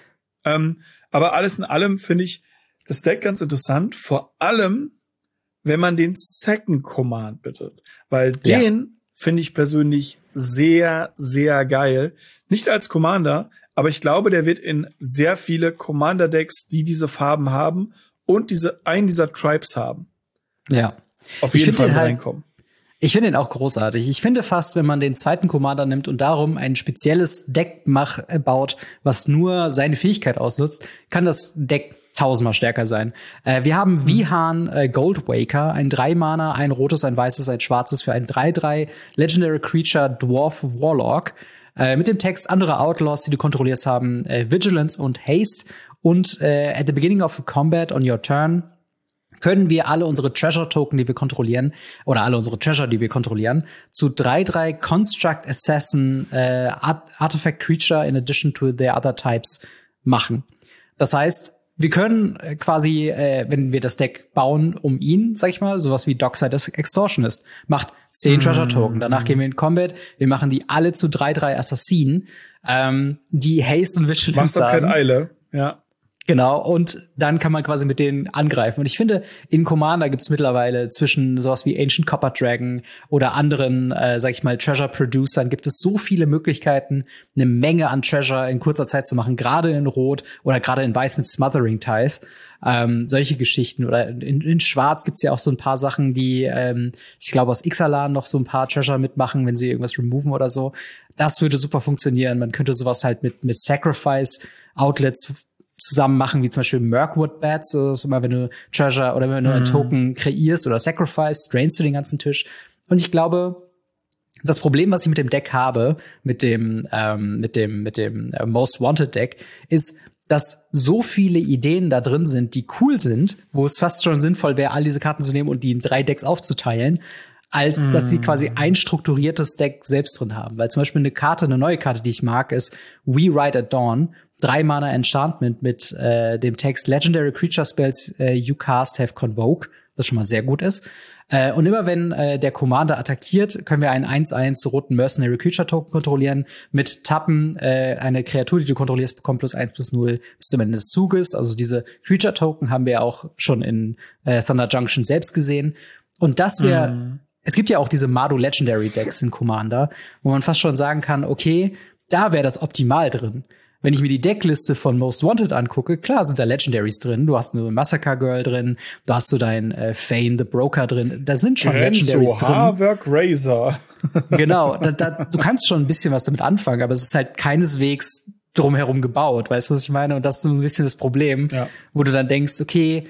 Aber alles in allem finde ich das Deck ganz interessant, vor allem, wenn man den Second Command bittet. Weil den finde ich persönlich sehr, sehr geil. Nicht als Commander, aber ich glaube, der wird in sehr viele Commander-Decks, die diese Farben haben und einen dieser Tribes haben. Ja. Auf jeden Fall reinkommen. Ich finde ihn auch großartig. Ich finde fast, wenn man den zweiten Commander nimmt und darum ein spezielles Deck baut, was nur seine Fähigkeit ausnutzt, kann das Deck 1000-mal stärker sein. Wir haben Vihan Goldwaker, ein 3-Mana, ein rotes, ein weißes, ein schwarzes für ein 3/3 Legendary Creature Dwarf Warlock. Mit dem Text, andere Outlaws, die du kontrollierst, haben Vigilance und Haste. Und at the beginning of combat on your turn können wir alle unsere Treasure-Token, die wir kontrollieren, oder alle unsere Treasure, die wir kontrollieren, zu 3/3 Construct Assassin Artifact Creature in addition to their other types machen. Das heißt, wir können quasi, wenn wir das Deck bauen um ihn, sag ich mal, sowas wie Dockside Extortionist, macht 10 Treasure Token. Danach gehen wir in Combat. Wir machen die alle zu 3/3 Assassinen, die Haste und Vigilance haben. Machbarkeit Eile, ja. Genau, und dann kann man quasi mit denen angreifen. Und ich finde, in Commander gibt's mittlerweile zwischen sowas wie Ancient Copper Dragon oder anderen, sag ich mal, Treasure Producern, gibt es so viele Möglichkeiten, eine Menge an Treasure in kurzer Zeit zu machen, gerade in Rot oder gerade in Weiß mit Smothering Tithe. Solche Geschichten. Oder in Schwarz gibt's ja auch so ein paar Sachen, die, ich glaube, aus Ixalan noch so ein paar Treasure mitmachen, wenn sie irgendwas removen oder so. Das würde super funktionieren. Man könnte sowas halt mit Sacrifice Outlets zusammen machen, wie zum Beispiel Mirkwood Bats, also immer wenn du Treasure oder wenn du einen Token kreierst oder Sacrifice, drainst du den ganzen Tisch. Und ich glaube, das Problem, was ich mit dem Deck habe, mit dem Most Wanted Deck, ist, dass so viele Ideen da drin sind, die cool sind, wo es fast schon sinnvoll wäre, all diese Karten zu nehmen und die in 3 Decks aufzuteilen, als dass sie quasi ein strukturiertes Deck selbst drin haben. Weil zum Beispiel eine neue Karte, die ich mag, ist We Ride at Dawn. 3 Mana Enchantment mit dem Text Legendary Creature Spells you cast have Convoke, was schon mal sehr gut ist. Und immer wenn der Commander attackiert, können wir einen 1/1 roten Mercenary Creature Token kontrollieren. Mit Tappen eine Kreatur, die du kontrollierst, bekommt +1/+0 bis zum Ende des Zuges. Also diese Creature Token haben wir auch schon in Thunder Junction selbst gesehen. Und das wäre Es gibt ja auch diese Mardu Legendary Decks in Commander, wo man fast schon sagen kann, okay, da wäre das optimal drin. Wenn ich mir die Deckliste von Most Wanted angucke, klar sind da Legendaries drin. Du hast eine Massacre Girl drin, da hast du dein Fane the Broker drin. Da sind schon Legendaries drin. Harvard Razor. Genau, du kannst schon ein bisschen was damit anfangen, aber es ist halt keineswegs drumherum gebaut. Weißt du, was ich meine? Und das ist so ein bisschen das Problem, wo du dann denkst, okay,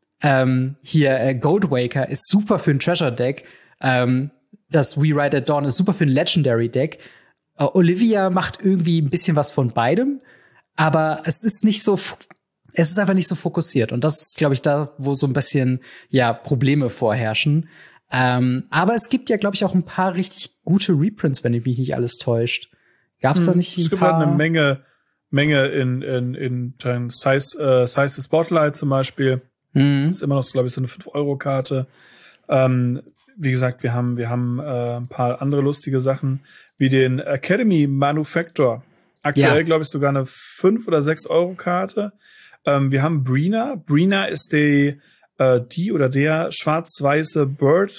hier Goldwaker ist super für ein Treasure-Deck. Das We Ride at Dawn ist super für ein Legendary-Deck. Olivia macht irgendwie ein bisschen was von beidem, aber es ist einfach nicht so fokussiert. Und das ist, glaube ich, da, wo so ein bisschen, Probleme vorherrschen. Aber es gibt ja, glaube ich, auch ein paar richtig gute Reprints, wenn mich nicht alles täuscht. Gab's da nicht ein paar? Es gibt halt eine Menge in Size the Spotlight zum Beispiel. Das ist immer noch, glaube ich, so eine 5-Euro-Karte. Wie gesagt, wir haben ein paar andere lustige Sachen, wie den Academy Manufactor. Aktuell, glaube ich, sogar eine 5- oder 6-Euro-Karte. Wir haben Brina. Brina ist der schwarz-weiße Bird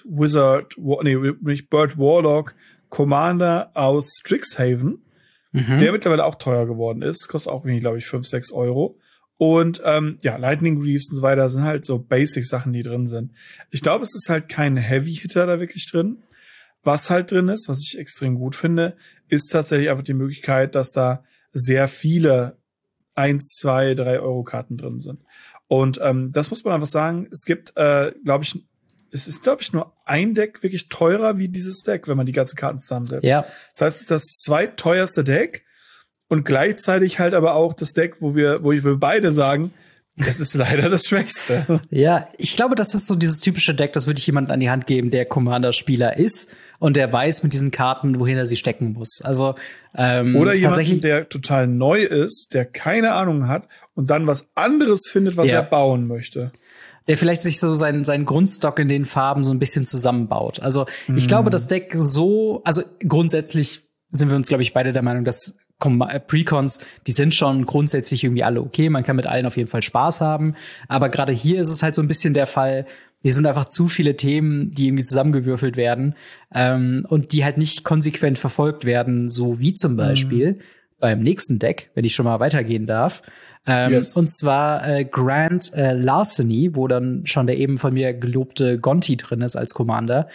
Warlock Commander aus Strixhaven, der mittlerweile auch teuer geworden ist. Kostet auch, glaube ich, 5-6 Euro. Und Lightning Reefs und so weiter sind halt so Basic-Sachen, die drin sind. Ich glaube, es ist halt kein Heavy-Hitter da wirklich drin. Was halt drin ist, was ich extrem gut finde, ist tatsächlich einfach die Möglichkeit, dass da sehr viele 1, 2, 3 Euro Karten drin sind. Und das muss man einfach sagen. Es gibt, glaube ich, nur ein Deck wirklich teurer wie dieses Deck, wenn man die ganzen Karten zusammensetzt. Ja. Das heißt, das zweiteuerste Deck und gleichzeitig halt aber auch das Deck, wo wir beide sagen, es ist leider das Schwächste. Ja, ich glaube, das ist so dieses typische Deck, das würde ich jemandem an die Hand geben, der Commander-Spieler ist und der weiß mit diesen Karten, wohin er sie stecken muss. Also oder jemand, der total neu ist, der keine Ahnung hat und dann was anderes findet, was er bauen möchte. Der vielleicht sich so seinen Grundstock in den Farben so ein bisschen zusammenbaut. Also ich glaube, das Deck grundsätzlich sind wir uns, glaube ich, beide der Meinung, dass Precons, die sind schon grundsätzlich irgendwie alle okay. Man kann mit allen auf jeden Fall Spaß haben. Aber gerade hier ist es halt so ein bisschen der Fall, hier sind einfach zu viele Themen, die irgendwie zusammengewürfelt werden und die halt nicht konsequent verfolgt werden, so wie zum Beispiel beim nächsten Deck, wenn ich schon mal weitergehen darf. Und zwar Grand Larceny, wo dann schon der eben von mir gelobte Gonti drin ist als Commander.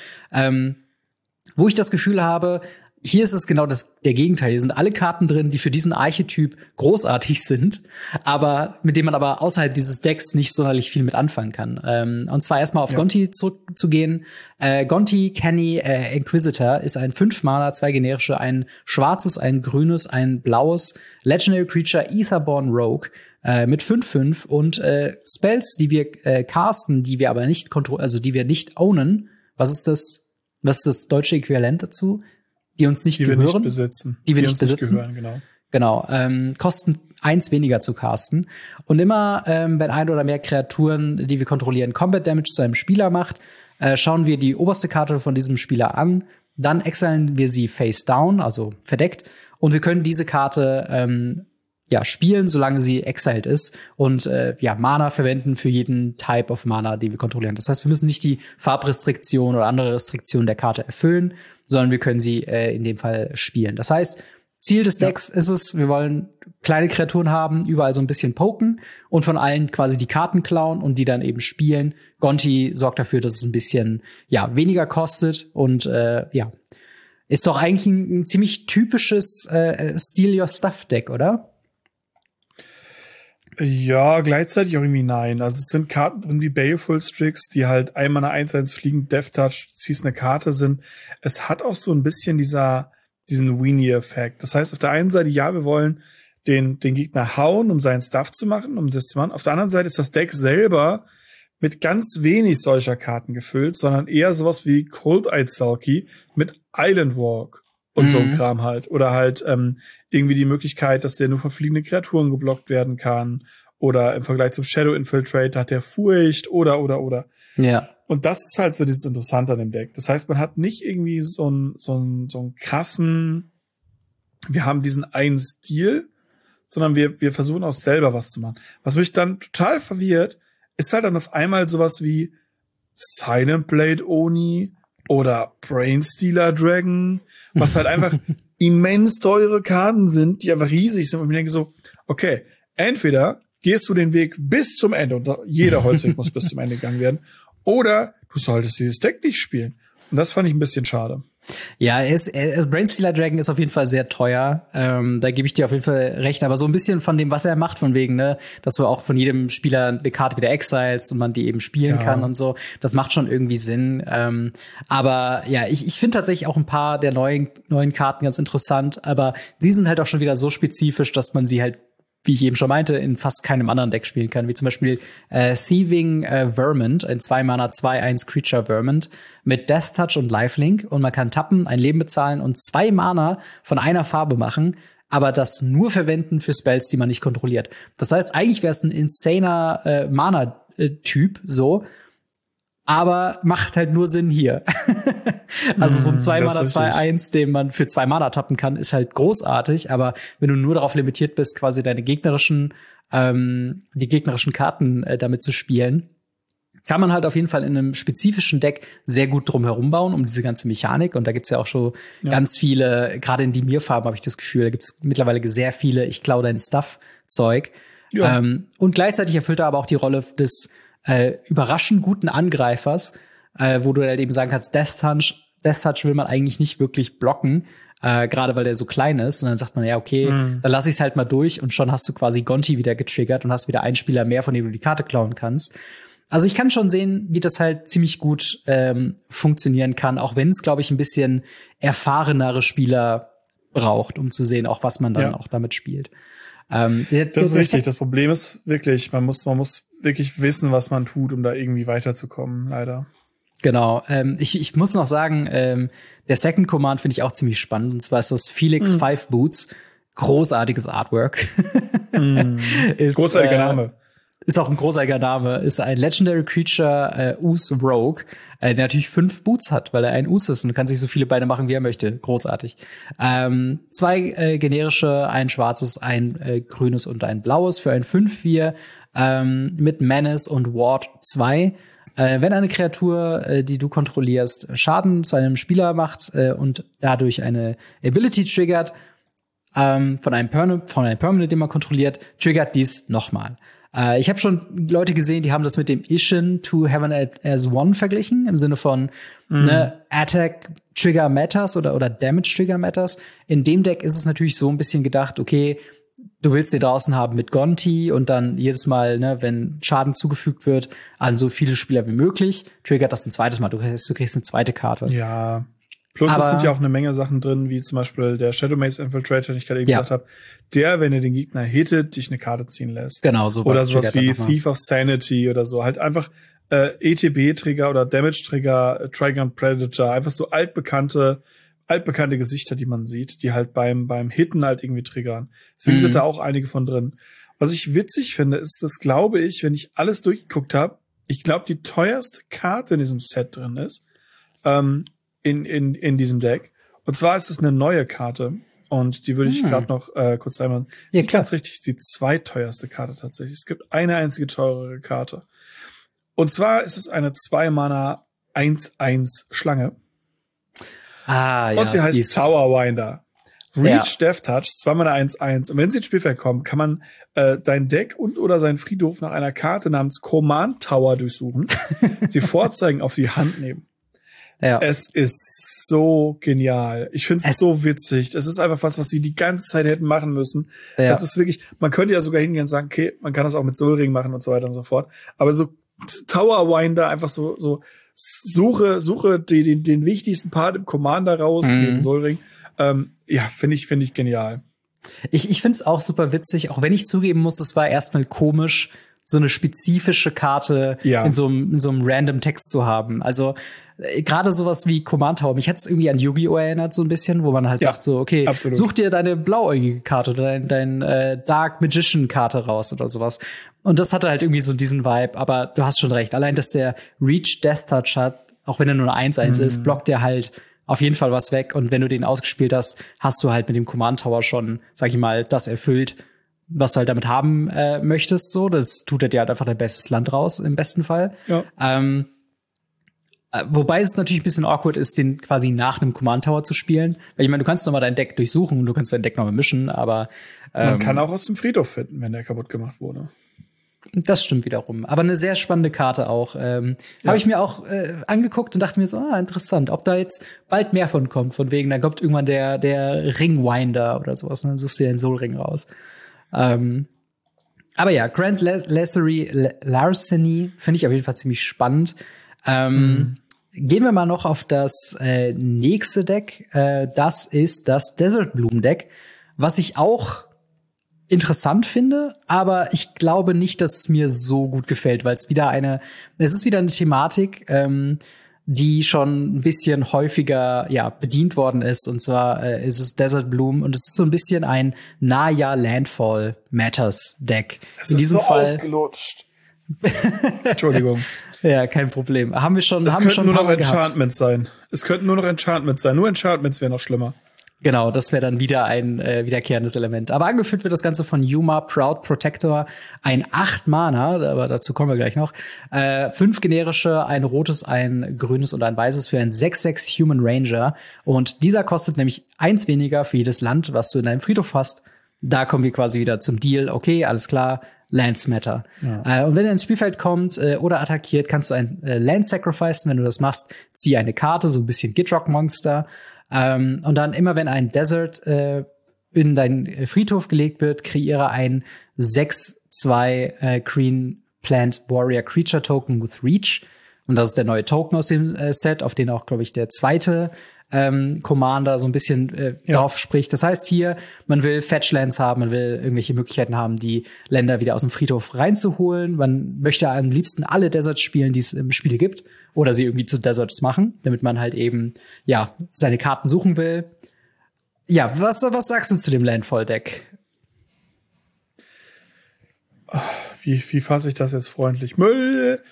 Wo ich das Gefühl habe, hier ist es genau der Gegenteil. Hier sind alle Karten drin, die für diesen Archetyp großartig sind, aber mit dem man aber außerhalb dieses Decks nicht sonderlich viel mit anfangen kann. Und zwar erstmal auf Gonti zurückzugehen. Gonti Kenny Inquisitor ist ein 5-Mana, 2 generische, ein schwarzes, ein grünes, ein blaues Legendary Creature Etherborn Rogue mit 5/5 und Spells, die wir casten, die wir aber nicht die wir nicht ownen. Was ist das deutsche Äquivalent dazu? Die uns nicht gehören. Die wir nicht besitzen. Die wir nicht besitzen. Nicht gehören, genau. Kosten 1 weniger zu casten. Und immer, wenn ein oder mehr Kreaturen, die wir kontrollieren, Combat Damage zu einem Spieler macht, schauen wir die oberste Karte von diesem Spieler an. Dann exilen wir sie face down, also verdeckt. Und wir können diese Karte spielen, solange sie exiled ist und Mana verwenden für jeden Type of Mana, die wir kontrollieren. Das heißt, wir müssen nicht die Farbrestriktion oder andere Restriktionen der Karte erfüllen, sondern wir können sie in dem Fall spielen. Das heißt, Ziel des Decks ist es, wir wollen kleine Kreaturen haben, überall so ein bisschen poken und von allen quasi die Karten klauen und die dann eben spielen. Gonti sorgt dafür, dass es ein bisschen weniger kostet und ist doch eigentlich ein ziemlich typisches Steal Your Stuff Deck, oder? Ja, gleichzeitig auch irgendwie nein. Also es sind Karten drin wie Baleful Strix, die halt einmal eine 1/1 fliegen, Death Touch, ziehst eine Karte sind. Es hat auch so ein bisschen diesen Weenie-Effekt. Das heißt, auf der einen Seite, ja, wir wollen den Gegner hauen, um seinen Stuff zu machen, um das zu machen. Auf der anderen Seite ist das Deck selber mit ganz wenig solcher Karten gefüllt, sondern eher sowas wie Cold-Eyed Sulky mit Island Walk und so ein Kram halt. Oder halt irgendwie die Möglichkeit, dass der nur von fliegenden Kreaturen geblockt werden kann. Oder im Vergleich zum Shadow Infiltrate hat der Furcht oder. Ja. Und das ist halt so dieses Interessante an dem Deck. Das heißt, man hat nicht irgendwie so einen krassen, wir haben diesen einen Stil, sondern wir versuchen auch selber was zu machen. Was mich dann total verwirrt, ist halt dann auf einmal sowas wie Silent Blade Oni oder Brainstealer Dragon, was halt einfach immens teure Karten sind, die einfach riesig sind. Und ich denke so, okay, entweder gehst du den Weg bis zum Ende, und jeder Holzweg muss bis zum Ende gegangen werden, oder du solltest dieses Deck nicht spielen. Und das fand ich ein bisschen schade. Ja, Brainstealer Dragon ist auf jeden Fall sehr teuer. Da gebe ich dir auf jeden Fall recht. Aber so ein bisschen von dem, was er macht, von wegen, ne, dass du auch von jedem Spieler eine Karte wieder exilst und man die eben spielen kann und so. Das macht schon irgendwie Sinn. Aber ja, ich finde tatsächlich auch ein paar der neuen Karten ganz interessant. Aber die sind halt auch schon wieder so spezifisch, dass man sie halt, wie ich eben schon meinte, in fast keinem anderen Deck spielen kann, wie zum Beispiel Thieving Vermint, ein 2-Mana 2/1 Creature Vermint mit Death Touch und Lifelink, und man kann tappen, ein Leben bezahlen und 2 Mana von einer Farbe machen, aber das nur verwenden für Spells, die man nicht kontrolliert. Das heißt, eigentlich wäre es ein insaner Mana-Typ, so, aber macht halt nur Sinn hier. Also so ein 2-Mana 2/1, den man für 2 Mana tappen kann, ist halt großartig, aber wenn du nur darauf limitiert bist, quasi die gegnerischen Karten damit zu spielen, kann man halt auf jeden Fall in einem spezifischen Deck sehr gut drum herum bauen, um diese ganze Mechanik. Und da gibt's ja auch schon ganz viele, gerade in Dimir-Farben habe ich das Gefühl, da gibt's mittlerweile sehr viele Ich klau dein Stuff-Zeug. Ja. Und gleichzeitig erfüllt er aber auch die Rolle des überraschend guten Angreifers, wo du halt eben sagen kannst, Death Touch will man eigentlich nicht wirklich blocken, gerade weil der so klein ist. Und dann sagt man, ja, okay, dann lass ich's halt mal durch, und schon hast du quasi Gonti wieder getriggert und hast wieder einen Spieler mehr, von dem du die Karte klauen kannst. Also ich kann schon sehen, wie das halt ziemlich gut funktionieren kann, auch wenn es, glaube ich, ein bisschen erfahrenere Spieler braucht, um zu sehen, auch was man dann auch damit spielt. Das ist richtig. Das Problem ist wirklich, man muss wirklich wissen, was man tut, um da irgendwie weiterzukommen, leider. Genau. Ich muss noch sagen, der Second Command finde ich auch ziemlich spannend. Und zwar ist das Felix 5 Boots. Großartiges Artwork. Großartiger Name. Ist auch ein großartiger Name. Ist ein Legendary Creature, Ooze Rogue, der natürlich 5 Boots hat, weil er ein Ooze ist und kann sich so viele Beine machen, wie er möchte. Großartig. 2 generische, ein schwarzes, ein grünes und ein blaues für ein 5/4 mit Menace und Ward 2. Wenn eine Kreatur, die du kontrollierst, Schaden zu einem Spieler macht und dadurch eine Ability triggert, von einem Permanent, den man kontrolliert, triggert dies nochmal. Ich habe schon Leute gesehen, die haben das mit dem Ishin to Heaven as One verglichen, im Sinne von Attack Trigger Matters oder Damage Trigger Matters. In dem Deck ist es natürlich so ein bisschen gedacht, okay, du willst den draußen haben mit Gonti und dann jedes Mal, ne, wenn Schaden zugefügt wird, an so viele Spieler wie möglich, triggert das ein zweites Mal. Du kriegst eine zweite Karte. Ja. Plus es sind ja auch eine Menge Sachen drin, wie zum Beispiel der Shadowmaze Infiltrator, den ich gerade eben gesagt habe, der, wenn er den Gegner hittet, dich eine Karte ziehen lässt. Genau, sowas. Oder sowas wie Thief of Sanity oder so. Halt einfach ETB-Trigger oder Damage-Trigger, Trigon Predator, einfach so altbekannte Gesichter, die man sieht, die halt beim Hitten halt irgendwie triggern. Deswegen sind da auch einige von drin. Was ich witzig finde, ist, dass, glaube ich, wenn ich alles durchgeguckt habe, ich glaube, die teuerste Karte in diesem Set drin ist, in diesem Deck. Und zwar ist es eine neue Karte. Und die würde ich gerade noch kurz einmal. Ja, ganz richtig, die zweiteuerste Karte tatsächlich. Es gibt eine einzige teurere Karte. Und zwar ist es eine 2-Mana 1/1 Schlange. Und sie heißt Towerwinder. Reach Death Touch, 2-Mana 1/1. Und wenn sie ins Spielfeld kommt, kann man dein Deck und/oder seinen Friedhof nach einer Karte namens Command Tower durchsuchen, sie vorzeigen, auf die Hand nehmen. Ja. Es ist so genial. Ich finde es so witzig. Das ist einfach was sie die ganze Zeit hätten machen müssen. Ja. Das ist wirklich, man könnte ja sogar hingehen und sagen, okay, man kann das auch mit Sol Ring machen und so weiter und so fort. Aber so Tower Winder, einfach so suche den wichtigsten Part im Commander raus, neben Sol Ring. Ja, finde ich genial. Ich finde es auch super witzig, auch wenn ich zugeben muss, es war erstmal komisch, so eine spezifische Karte in so einem random Text zu haben. Also gerade sowas wie Command Tower, mich hat es irgendwie an Yu-Gi-Oh! Erinnert so ein bisschen, wo man halt sagt so, okay, absolut. Such dir deine blauäugige Karte oder dein Dark Magician Karte raus oder sowas. Und das hatte halt irgendwie so diesen Vibe, aber du hast schon recht. Allein, dass der Reach Death Touch hat, auch wenn er nur eine 1/1 ist, blockt der halt auf jeden Fall was weg. Und wenn du den ausgespielt hast, hast du halt mit dem Command Tower schon, sag ich mal, das erfüllt, was du halt damit haben möchtest. So, das tut er dir halt einfach dein bestes Land raus, im besten Fall. Ja. Wobei es natürlich ein bisschen awkward ist, den quasi nach einem Command Tower zu spielen. Weil ich meine, du kannst nochmal dein Deck durchsuchen und du kannst dein Deck nochmal mischen, aber man kann auch aus dem Friedhof finden, wenn der kaputt gemacht wurde. Das stimmt wiederum. Aber eine sehr spannende Karte auch. Habe ich mir auch angeguckt und dachte mir so, interessant, ob da jetzt bald mehr von kommt. Von wegen, dann kommt irgendwann der Ringwinder oder sowas. Und dann suchst du dir den Sol Ring raus. Aber ja, Grand Larceny finde ich auf jeden Fall ziemlich spannend. Gehen wir mal noch auf das nächste Deck. Das ist das Desert Bloom Deck, was ich auch interessant finde, aber ich glaube nicht, dass es mir so gut gefällt, weil es ist wieder eine Thematik, die schon ein bisschen häufiger bedient worden ist, und zwar ist es Desert Bloom und es ist so ein bisschen ein Naya Landfall Matters Deck. Das ist so ausgelutscht. Entschuldigung. Ja, kein Problem. Haben wir schon. Es könnten nur noch Enchantments sein. Es könnten nur noch Enchantments sein. Nur Enchantments wäre noch schlimmer. Genau, das wäre dann wieder ein wiederkehrendes Element. Aber angeführt wird das Ganze von Yuma Proud Protector, ein 8 Mana, aber dazu kommen wir gleich noch. 5 generische, ein rotes, ein grünes und ein weißes für ein 6/6 Human Ranger. Und dieser kostet nämlich 1 weniger für jedes Land, was du in deinem Friedhof hast. Da kommen wir quasi wieder zum Deal. Okay, alles klar. Lands matter. Ja. Und wenn er ins Spielfeld kommt oder attackiert, kannst du ein Land sacrificen. Wenn du das machst, zieh eine Karte, so ein bisschen Gitrog-Monster. Und dann immer, wenn ein Desert in deinen Friedhof gelegt wird, kreiere ein 6/2 Green Plant Warrior Creature Token with Reach. Und das ist der neue Token aus dem Set, auf den auch, glaube ich, der zweite Commander so ein bisschen drauf spricht. Das heißt hier, man will Fetchlands haben, man will irgendwelche Möglichkeiten haben, die Länder wieder aus dem Friedhof reinzuholen. Man möchte am liebsten alle Deserts spielen, die es im Spiel gibt, oder sie irgendwie zu Deserts machen, damit man halt eben seine Karten suchen will. Ja, was sagst du zu dem Landfall-Deck? Wie fasse ich das jetzt freundlich? Müll!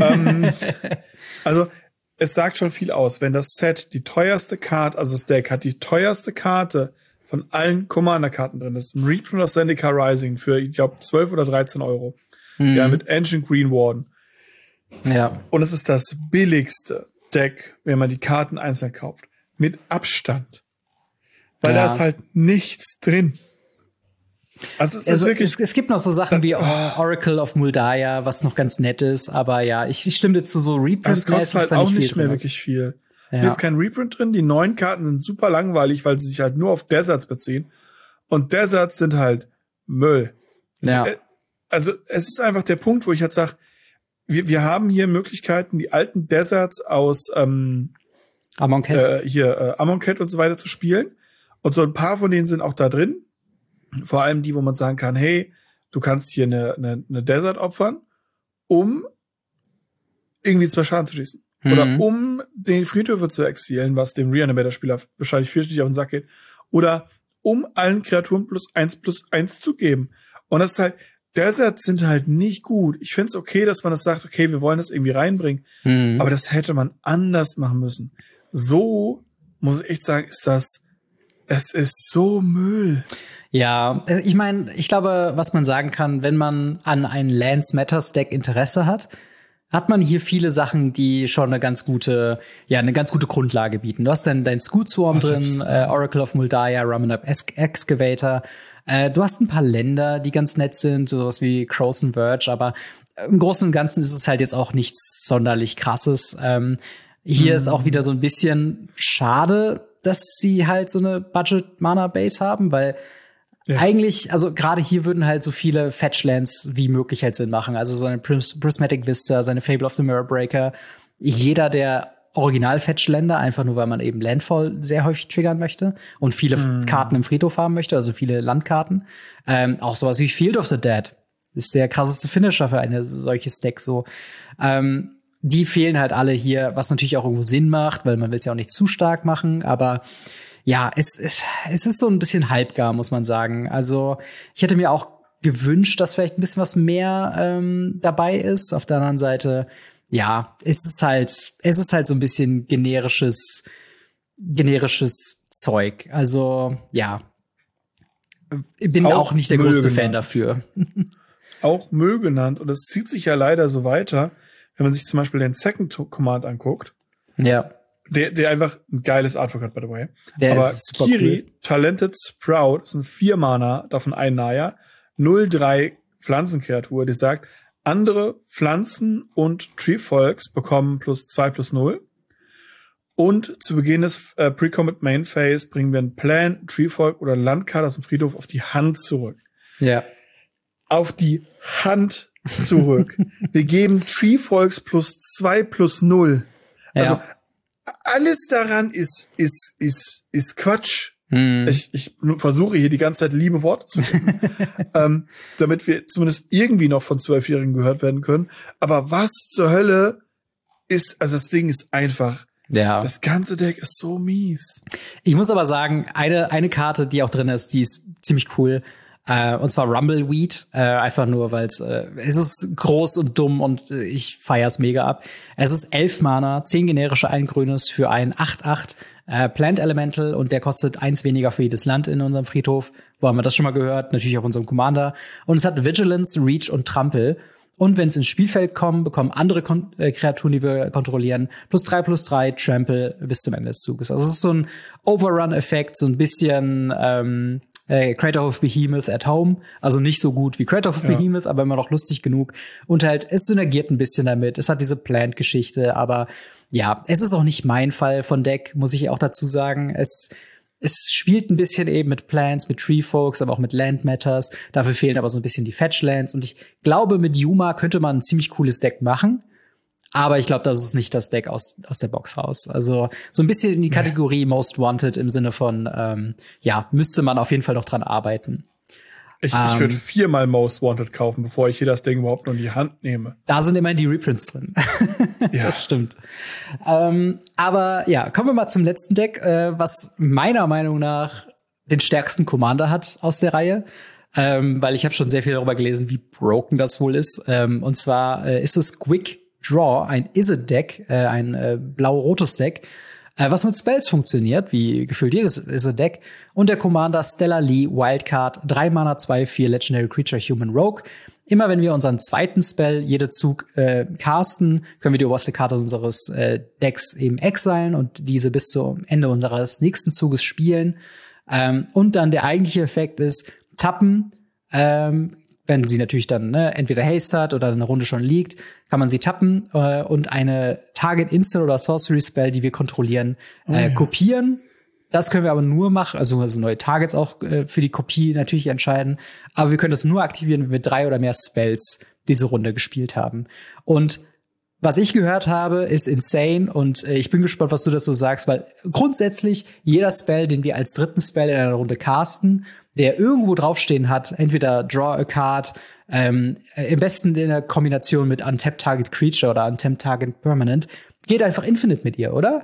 Also es sagt schon viel aus, wenn das Set die teuerste Karte, also das Deck hat die teuerste Karte von allen Commander-Karten drin. Das ist ein Reprint of Zendika Rising für, ich glaube, 12 oder 13 Euro. Ja, mit Ancient Green Warden. Ja. Und es ist das billigste Deck, wenn man die Karten einzeln kauft. Mit Abstand. Weil da ist halt nichts drin. Also ist wirklich es gibt noch so Sachen wie Oracle of Muldaya, was noch ganz nett ist, aber ja, ich stimme dir zu, so Reprint. Das kostet halt auch nicht mehr wirklich viel. Ja. Hier ist kein Reprint drin. Die neuen Karten sind super langweilig, weil sie sich halt nur auf Deserts beziehen. Und Deserts sind halt Müll. Ja. Also es ist einfach der Punkt, wo ich jetzt sage, wir haben hier Möglichkeiten, die alten Deserts aus Amonkhet Amonkhet und so weiter zu spielen. Und so ein paar von denen sind auch da drin. Vor allem die, wo man sagen kann, hey, du kannst hier eine Desert opfern, um irgendwie 2 Schaden zu schießen. Oder um den Friedhöfe zu exilen, was dem Reanimator-Spieler wahrscheinlich fürchterlich auf den Sack geht. Oder um allen Kreaturen +1/+1 zu geben. Und das ist halt, Deserts sind halt nicht gut. Ich find's okay, dass man das sagt, okay, wir wollen das irgendwie reinbringen. Aber das hätte man anders machen müssen. So, muss ich echt sagen, es ist so Müll. Ja, ich meine, ich glaube, was man sagen kann, wenn man an ein Lands Matters Deck Interesse hat man hier viele Sachen, die schon eine ganz gute Grundlage bieten. Du hast dann dein Scoot Swarm drin, Oracle of Muldaya, Ramunap Excavator. Du hast ein paar Länder, die ganz nett sind, sowas wie Croson Verge, aber im Großen und Ganzen ist es halt jetzt auch nichts sonderlich Krasses. Hier ist auch wieder so ein bisschen schade, dass sie halt so eine Budget-Mana-Base haben, weil eigentlich, also gerade hier würden halt so viele Fetchlands wie möglich halt Sinn machen. Also so eine Prismatic Vista, seine Fable of the Mirror Breaker. Jeder der Original-Fetch-Länder, einfach nur, weil man eben Landfall sehr häufig triggern möchte und viele Karten im Friedhof haben möchte, also viele Landkarten. Auch sowas wie Field of the Dead ist der krasseste Finisher für eine solches Deck so. Die fehlen halt alle hier, was natürlich auch irgendwo Sinn macht, weil man will es ja auch nicht zu stark machen, aber ja, es ist so ein bisschen halbgar, muss man sagen. Also ich hätte mir auch gewünscht, dass vielleicht ein bisschen was mehr dabei ist. Auf der anderen Seite, ja, es ist halt so ein bisschen generisches Zeug. Also ja, ich bin auch nicht der größte Fan dafür. Auch Müll genannt. Und es zieht sich ja leider so weiter, wenn man sich zum Beispiel den Second Command anguckt. Ja. Der einfach ein geiles Artwork hat, by the way. Der aber ist super Kiri, cool. Talented Sprout, ist ein 4-Mana, davon ein Naya, 0/3 Pflanzenkreatur, die sagt, andere Pflanzen und Treefolks bekommen +2/+0. Und zu Beginn des Pre-Combat Main Phase bringen wir ein Plant, Treefolk oder Landkarte aus dem Friedhof auf die Hand zurück. Ja. Auf die Hand zurück. Wir geben Treefolks +2/+0. Also, Ja. alles daran ist Quatsch. Ich versuche hier die ganze Zeit liebe Worte zu finden, damit wir zumindest irgendwie noch von 12-Jährigen gehört werden können. Aber was zur Hölle ist, also das Ding ist einfach, das ganze Deck ist so mies. Ich muss aber sagen, eine Karte, die auch drin ist, die ist ziemlich cool. Und zwar Rumbleweed, einfach nur, weil es ist groß und dumm und ich feier's mega ab. Es ist 11 Mana, 10 generische, ein grünes für ein 8/8 Plant Elemental und der kostet 1 weniger für jedes Land in unserem Friedhof. Wo haben wir das schon mal gehört? Natürlich auf unserem Commander. Und es hat Vigilance, Reach und Trampel. Und wenn es ins Spielfeld kommt, bekommen andere Kreaturen, die wir kontrollieren, +3/+3 Trample bis zum Ende des Zuges. Also es ist so ein Overrun-Effekt, so ein bisschen Crater of Behemoth at Home. Also nicht so gut wie Crater of Behemoth, aber immer noch lustig genug. Und halt, es synergiert ein bisschen damit. Es hat diese Plant-Geschichte, aber ja, es ist auch nicht mein Fall von Deck, muss ich auch dazu sagen. Es spielt ein bisschen eben mit Plants, mit Treefolks, aber auch mit Land Matters. Dafür fehlen aber so ein bisschen die Fetchlands. Und ich glaube, mit Yuma könnte man ein ziemlich cooles Deck machen. Aber ich glaube, das ist nicht das Deck aus der Box raus. Also so ein bisschen in die Kategorie Most Wanted im Sinne von, müsste man auf jeden Fall noch dran arbeiten. Ich würde 4-mal Most Wanted kaufen, bevor ich hier das Ding überhaupt nur in die Hand nehme. Da sind immerhin die Reprints drin. Ja. Das stimmt. Aber ja, kommen wir mal zum letzten Deck, was meiner Meinung nach den stärksten Commander hat aus der Reihe. Weil ich habe schon sehr viel darüber gelesen, wie broken das wohl ist. Und zwar ist es Quick Draw, ein Izzet-Deck, ein blau-rotes Deck, was mit Spells funktioniert, wie gefühlt jedes Izzet-Deck. Und der Commander Stellar Lee, Wildcard, 3 Mana, 2/4 Legendary Creature, Human Rogue. Immer wenn wir unseren zweiten Spell jede Zug casten, können wir die oberste Karte unseres Decks eben exilen und diese bis zum Ende unseres nächsten Zuges spielen. Und dann der eigentliche Effekt ist, tappen, wenn sie natürlich dann entweder Haste hat oder eine Runde schon liegt, kann man sie tappen und eine Target Instant oder Sorcery Spell, die wir kontrollieren, kopieren. Das können wir aber nur machen, also neue Targets auch für die Kopie natürlich entscheiden. Aber wir können das nur aktivieren, wenn wir 3 oder mehr Spells diese Runde gespielt haben. Und was ich gehört habe, ist insane und ich bin gespannt, was du dazu sagst, weil grundsätzlich jeder Spell, den wir als dritten Spell in einer Runde casten, der irgendwo draufstehen hat, entweder Draw a Card, im besten in der Kombination mit Untapped Target Creature oder Untapped Target Permanent, geht einfach Infinite mit ihr, oder?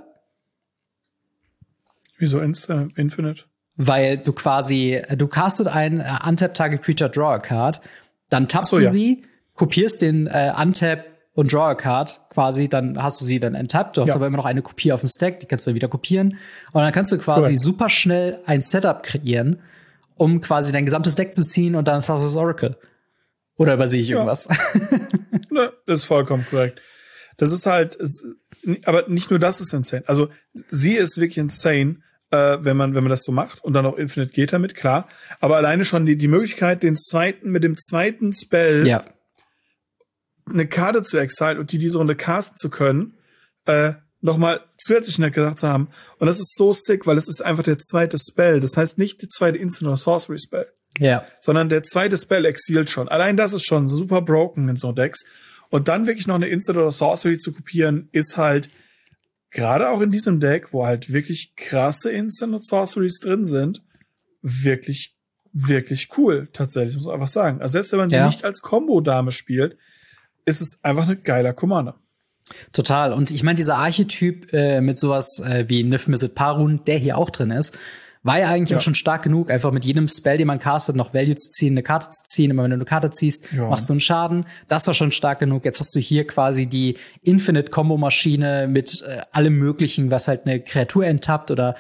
Wieso Infinite? Weil du castet ein Untapped Target Creature Draw a Card, dann tappst du sie, kopierst den Untap und Draw a Card quasi, dann hast du sie dann enttappt. Du hast aber immer noch eine Kopie auf dem Stack, die kannst du dann wieder kopieren. Und dann kannst du quasi super schnell ein Setup kreieren, um quasi dein gesamtes Deck zu ziehen und dann ist das Oracle. Oder übersehe ich irgendwas? Ne, das ist vollkommen korrekt. Das ist halt, aber nicht nur das ist insane. Also sie ist wirklich insane, wenn man das so macht und dann auch Infinite geht damit, klar. Aber alleine schon die Möglichkeit, mit dem zweiten Spell eine Karte zu exilen und diese Runde casten zu können, nochmal zusätzlich nett gesagt zu haben. Und das ist so sick, weil es ist einfach der zweite Spell. Das heißt nicht die zweite Instant oder Sorcery Spell. Ja. Sondern der zweite Spell exilt schon. Allein das ist schon super broken in so Decks. Und dann wirklich noch eine Instant oder Sorcery zu kopieren, ist halt gerade auch in diesem Deck, wo halt wirklich krasse Instant und Sorceries drin sind, wirklich, wirklich cool. Tatsächlich, muss man einfach sagen. Also selbst wenn man sie nicht als Combo-Dame spielt, ist es einfach eine geiler Commander. Total. Und ich meine, dieser Archetyp mit sowas wie Nif Mizzet Parun, der hier auch drin ist, war ja eigentlich auch schon stark genug, einfach mit jedem Spell, den man castet, noch Value zu ziehen, eine Karte zu ziehen. Immer wenn du eine Karte ziehst, machst du einen Schaden. Das war schon stark genug. Jetzt hast du hier quasi die Infinite-Combo-Maschine mit allem Möglichen, was halt eine Kreatur enttappt oder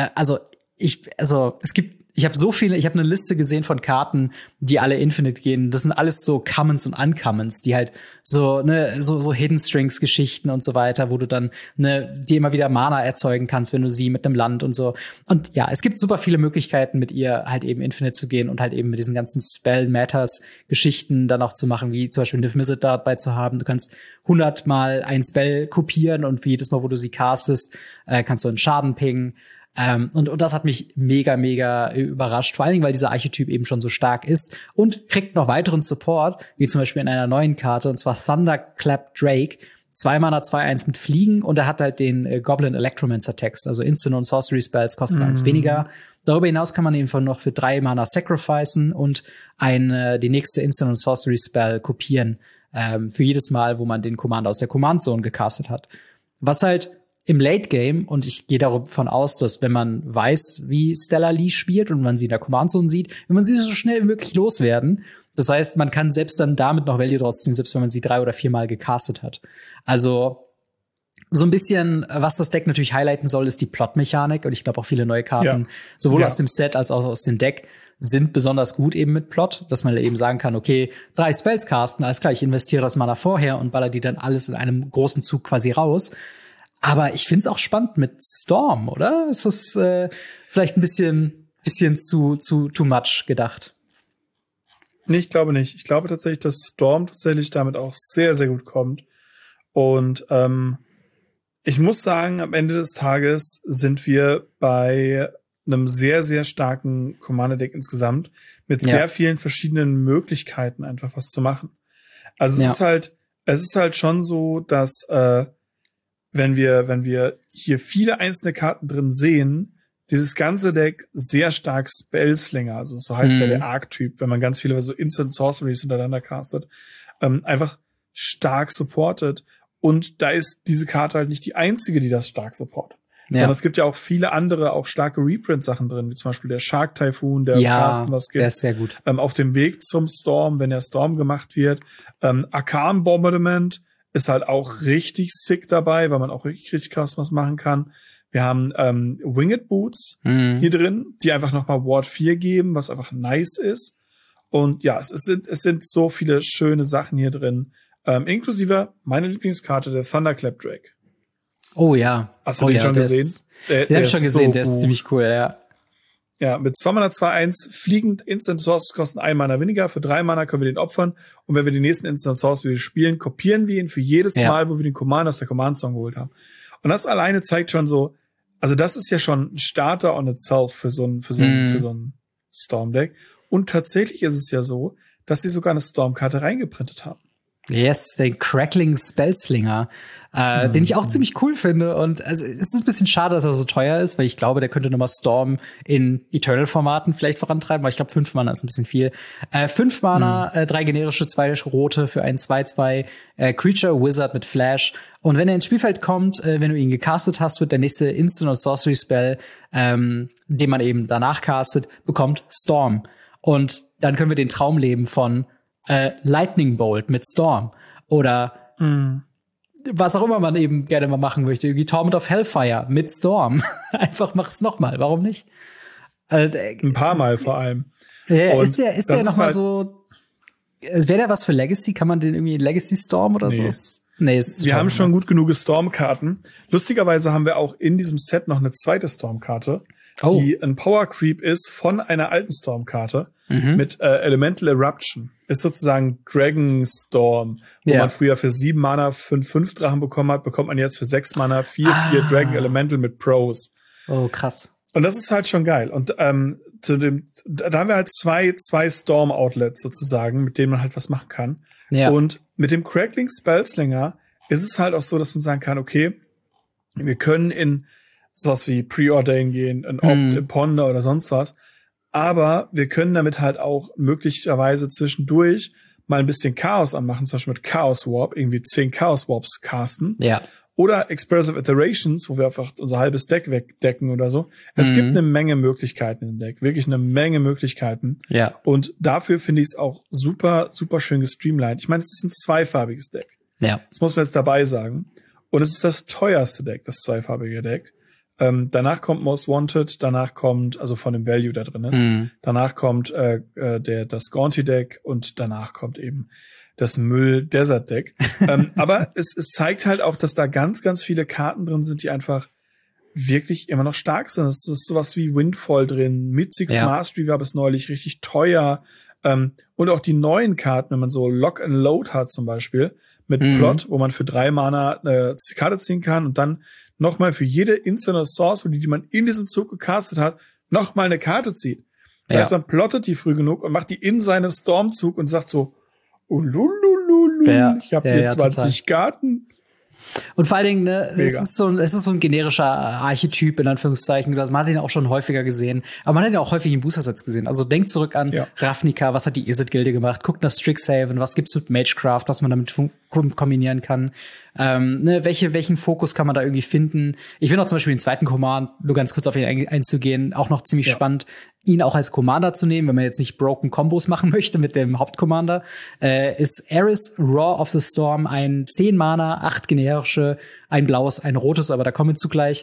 ich habe eine Liste gesehen von Karten, die alle Infinite gehen. Das sind alles so Commons und Uncommons, die halt so Hidden Strings Geschichten und so weiter, wo du dann die immer wieder Mana erzeugen kannst, wenn du sie mit einem Land und so. Und ja, es gibt super viele Möglichkeiten, mit ihr halt eben Infinite zu gehen und halt eben mit diesen ganzen Spell Matters Geschichten dann auch zu machen, wie zum Beispiel Nif Mizzet dabei zu haben. Du kannst 100 Mal ein Spell kopieren und für jedes Mal, wo du sie castest, kannst du einen Schaden pingen. Und das hat mich mega, mega überrascht. Vor allen Dingen, weil dieser Archetyp eben schon so stark ist und kriegt noch weiteren Support, wie zum Beispiel in einer neuen Karte, und zwar Thunderclap Drake. 2 Mana, 2/1 mit Fliegen, und er hat halt den Goblin Electromancer Text. Also Instant und Sorcery Spells kosten 1 weniger. Darüber hinaus kann man ihn noch für 3 Mana sacrificen und die nächste Instant und Sorcery Spell kopieren. Für jedes Mal, wo man den Commander aus der Command Zone gecastet hat. Was halt im Late Game, und ich gehe davon aus, dass wenn man weiß, wie Stellar Lee spielt und man sie in der Command Zone sieht, wenn man sie so schnell wie möglich loswerden. Das heißt, man kann selbst dann damit noch Value draus ziehen, selbst wenn man sie 3 oder 4 Mal gecastet hat. Also so ein bisschen, was das Deck natürlich highlighten soll, ist die Plot-Mechanik. Und ich glaube auch viele neue Karten, sowohl aus dem Set als auch aus dem Deck, sind besonders gut eben mit Plot, dass man eben sagen kann, okay, 3 Spells casten, alles klar, ich investiere das Mana vorher und baller die dann alles in einem großen Zug quasi raus. Aber ich find's auch spannend mit Storm, oder? Ist das vielleicht ein bisschen too much gedacht? Nee, ich glaube nicht. Ich glaube tatsächlich, dass Storm tatsächlich damit auch sehr, sehr gut kommt. Und ich muss sagen, am Ende des Tages sind wir bei einem sehr, sehr starken Commander-Deck insgesamt mit sehr vielen verschiedenen Möglichkeiten, einfach was zu machen. Also es ist halt schon so, dass wenn wir hier viele einzelne Karten drin sehen, dieses ganze Deck sehr stark Spellslinger, also so heißt ja der Archetyp, wenn man ganz viele so Instant Sorceries hintereinander castet, einfach stark supportet. Und da ist diese Karte halt nicht die einzige, die das stark supportet. Sondern es gibt ja auch viele andere, auch starke Reprint-Sachen drin, wie zum Beispiel der Shark Typhoon, der Casten was gibt. Der ist sehr gut. Auf dem Weg zum Storm, wenn der Storm gemacht wird. Arcan Bombardment ist halt auch richtig sick dabei, weil man auch richtig krass was machen kann. Wir haben Winged Boots hier drin, die einfach nochmal Ward 4 geben, was einfach nice ist. Und ja, es sind so viele schöne Sachen hier drin. Inklusive meine Lieblingskarte, der Thunderclap Drake. Oh ja. Hast du den schon gesehen? Den hab ich schon gesehen, so der ist ziemlich cool, ja. Ja, mit 2 Mana 2/1 fliegend, Instant Sources kosten 1 Mana weniger. Für 3 Mana können wir den opfern. Und wenn wir die nächsten Instant Sources wieder spielen, kopieren wir ihn für jedes Mal, wo wir den Command aus der Command Zone geholt haben. Und das alleine zeigt schon so, also das ist ja schon ein Starter on itself für so ein Storm Deck. Und tatsächlich ist es ja so, dass sie sogar eine Storm-Karte reingeprintet haben. Yes, den Crackling Spellslinger, den ich auch ziemlich cool finde. Und also es ist ein bisschen schade, dass er so teuer ist, weil ich glaube, der könnte nochmal Storm in Eternal-Formaten vielleicht vorantreiben, aber ich glaube, 5 Mana ist ein bisschen viel. 5 Mana, 3 generische, 2 rote für einen 2/2 Creature Wizard mit Flash. Und wenn er ins Spielfeld kommt, wenn du ihn gecastet hast, wird der nächste Instant- oder Sorcery-Spell, den man eben danach castet, bekommt Storm. Und dann können wir den Traum leben von Lightning Bolt mit Storm oder was auch immer man eben gerne mal machen möchte. Irgendwie Torment of Hellfire mit Storm. Einfach mach es nochmal. Warum nicht? Ein paar Mal vor allem. Ja, ist der noch mal halt so, wäre der was für Legacy? Kann man den irgendwie Legacy Storm oder so? Nee, ist wir haben schon gut genug Storm-Karten. Lustigerweise haben wir auch in diesem Set noch eine zweite Storm-Karte, die ein Power Creep ist von einer alten Storm-Karte mit Elemental Eruption. ist sozusagen Dragonstorm, wo man früher für 7 Mana 5/5 Drachen bekommen hat, bekommt man jetzt für 6 Mana 4/4 Dragon Elemental mit Pros. Oh, krass. Und das ist halt schon geil. Und da haben wir halt zwei Storm-Outlets sozusagen, mit denen man halt was machen kann. Ja. Und mit dem Crackling Spellslinger ist es halt auch so, dass man sagen kann, okay, wir können in sowas wie Preordain gehen, in Opt, in Ponder oder sonst was. Aber wir können damit halt auch möglicherweise zwischendurch mal ein bisschen Chaos anmachen, zum Beispiel mit Chaos Warp, irgendwie 10 Chaos Warps casten. Ja. Oder Expressive Iterations, wo wir einfach unser halbes Deck wegdecken oder so. Es gibt eine Menge Möglichkeiten im Deck. Wirklich eine Menge Möglichkeiten. Ja. Und dafür finde ich es auch super, super schön gestreamlined. Ich meine, es ist ein zweifarbiges Deck. Ja. Das muss man jetzt dabei sagen. Und es ist das teuerste Deck, das zweifarbige Deck. Danach kommt Most Wanted, danach kommt, also von dem Value da drin ist, danach kommt das Gaunty-Deck und danach kommt eben das Müll-Desert-Deck. Aber es zeigt halt auch, dass da ganz, ganz viele Karten drin sind, die einfach wirklich immer noch stark sind. Es ist sowas wie Windfall drin, Mythic's Mastery war bis neulich richtig teuer. Und auch die neuen Karten, wenn man so Lock and Load hat zum Beispiel, mit Plot, wo man für 3 Mana eine Karte ziehen kann und dann nochmal für jede Instant Sorcery, die man in diesem Zug gecastet hat, nochmal eine Karte zieht. Das heißt, man plottet die früh genug und macht die in seinen Stormzug und sagt so, ich habe hier 20 Karten. Und vor allen Dingen, ne, es ist so ein generischer Archetyp, in Anführungszeichen. Man hat ihn auch schon häufiger gesehen. Aber man hat ihn auch häufig in Booster-Sets gesehen. Also denkt zurück an Ravnica, was hat die Izzet-Gilde gemacht? Guckt nach Strixhaven, was gibt's mit Magecraft, was man damit kombinieren kann. Welchen Fokus kann man da irgendwie finden? Ich finde auch zum Beispiel den zweiten Command, nur ganz kurz auf ihn einzugehen, auch noch ziemlich spannend, ihn auch als Commander zu nehmen, wenn man jetzt nicht Broken Combos machen möchte mit dem Hauptcommander, ist Eris Roar of the Storm, ein 10 Mana, 8 generische, ein blaues, ein rotes, aber da kommen wir zugleich.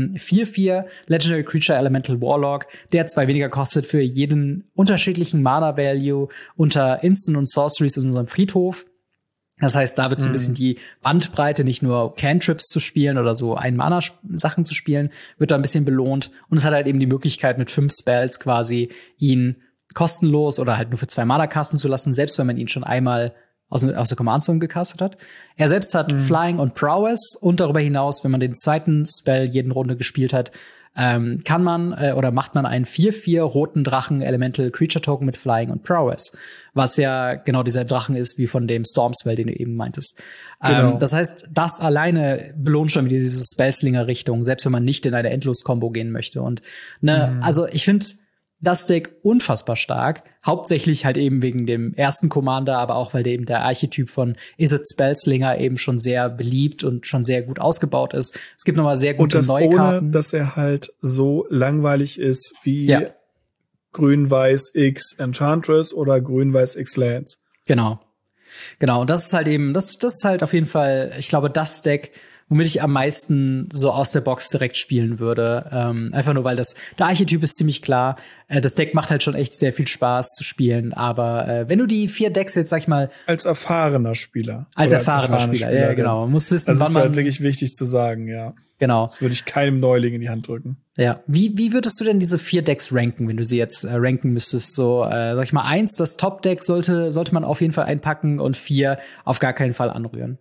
4/4 Legendary Creature Elemental Warlock, der 2 weniger kostet für jeden unterschiedlichen Mana-Value unter Instant und Sorceries in unserem Friedhof. Das heißt, da wird so ein bisschen die Bandbreite, nicht nur Cantrips zu spielen oder so Ein-Mana-Sachen zu spielen, wird da ein bisschen belohnt. Und es hat halt eben die Möglichkeit, mit 5 Spells quasi ihn kostenlos oder halt nur für 2 Mana casten zu lassen, selbst wenn man ihn schon einmal aus der Command-Zone gecastet hat. Er selbst hat Flying und Prowess und darüber hinaus, wenn man den zweiten Spell jeden Runde gespielt hat, kann man oder macht man einen 4/4 roten Drachen Elemental Creature Token mit Flying und Prowess, was ja genau dieser Drachen ist wie von dem Storm Spell, den du eben meintest. Genau. Das heißt, das alleine belohnt schon wieder diese Spellslinger Richtung, selbst wenn man nicht in eine Endlos-Kombo gehen möchte. Und also ich finde das Deck unfassbar stark, hauptsächlich halt eben wegen dem ersten Commander, aber auch weil eben der Archetyp von Izzet Spellslinger eben schon sehr beliebt und schon sehr gut ausgebaut ist. Es gibt nochmal sehr gute neue Karten. Ohne, dass er halt so langweilig ist wie Grün-Weiß X Enchantress oder Grün-Weiß X Lands. Genau. Und das ist halt eben, das ist halt auf jeden Fall, ich glaube, das Deck, womit ich am meisten so aus der Box direkt spielen würde. Einfach nur, weil der Archetyp ist ziemlich klar. Das Deck macht halt schon echt sehr viel Spaß zu spielen. Aber wenn du die 4 Decks jetzt, sag ich mal, als erfahrener Spieler. Als erfahrener Spieler, ja, genau. Man muss wissen, das wann man. Das ist halt wirklich wichtig zu sagen, ja. Genau. Das würde ich keinem Neuling in die Hand drücken. Ja. Wie würdest du denn diese 4 Decks ranken, wenn du sie jetzt ranken müsstest? So, sag ich mal, 1, das Top-Deck sollte man auf jeden Fall einpacken und 4 auf gar keinen Fall anrühren.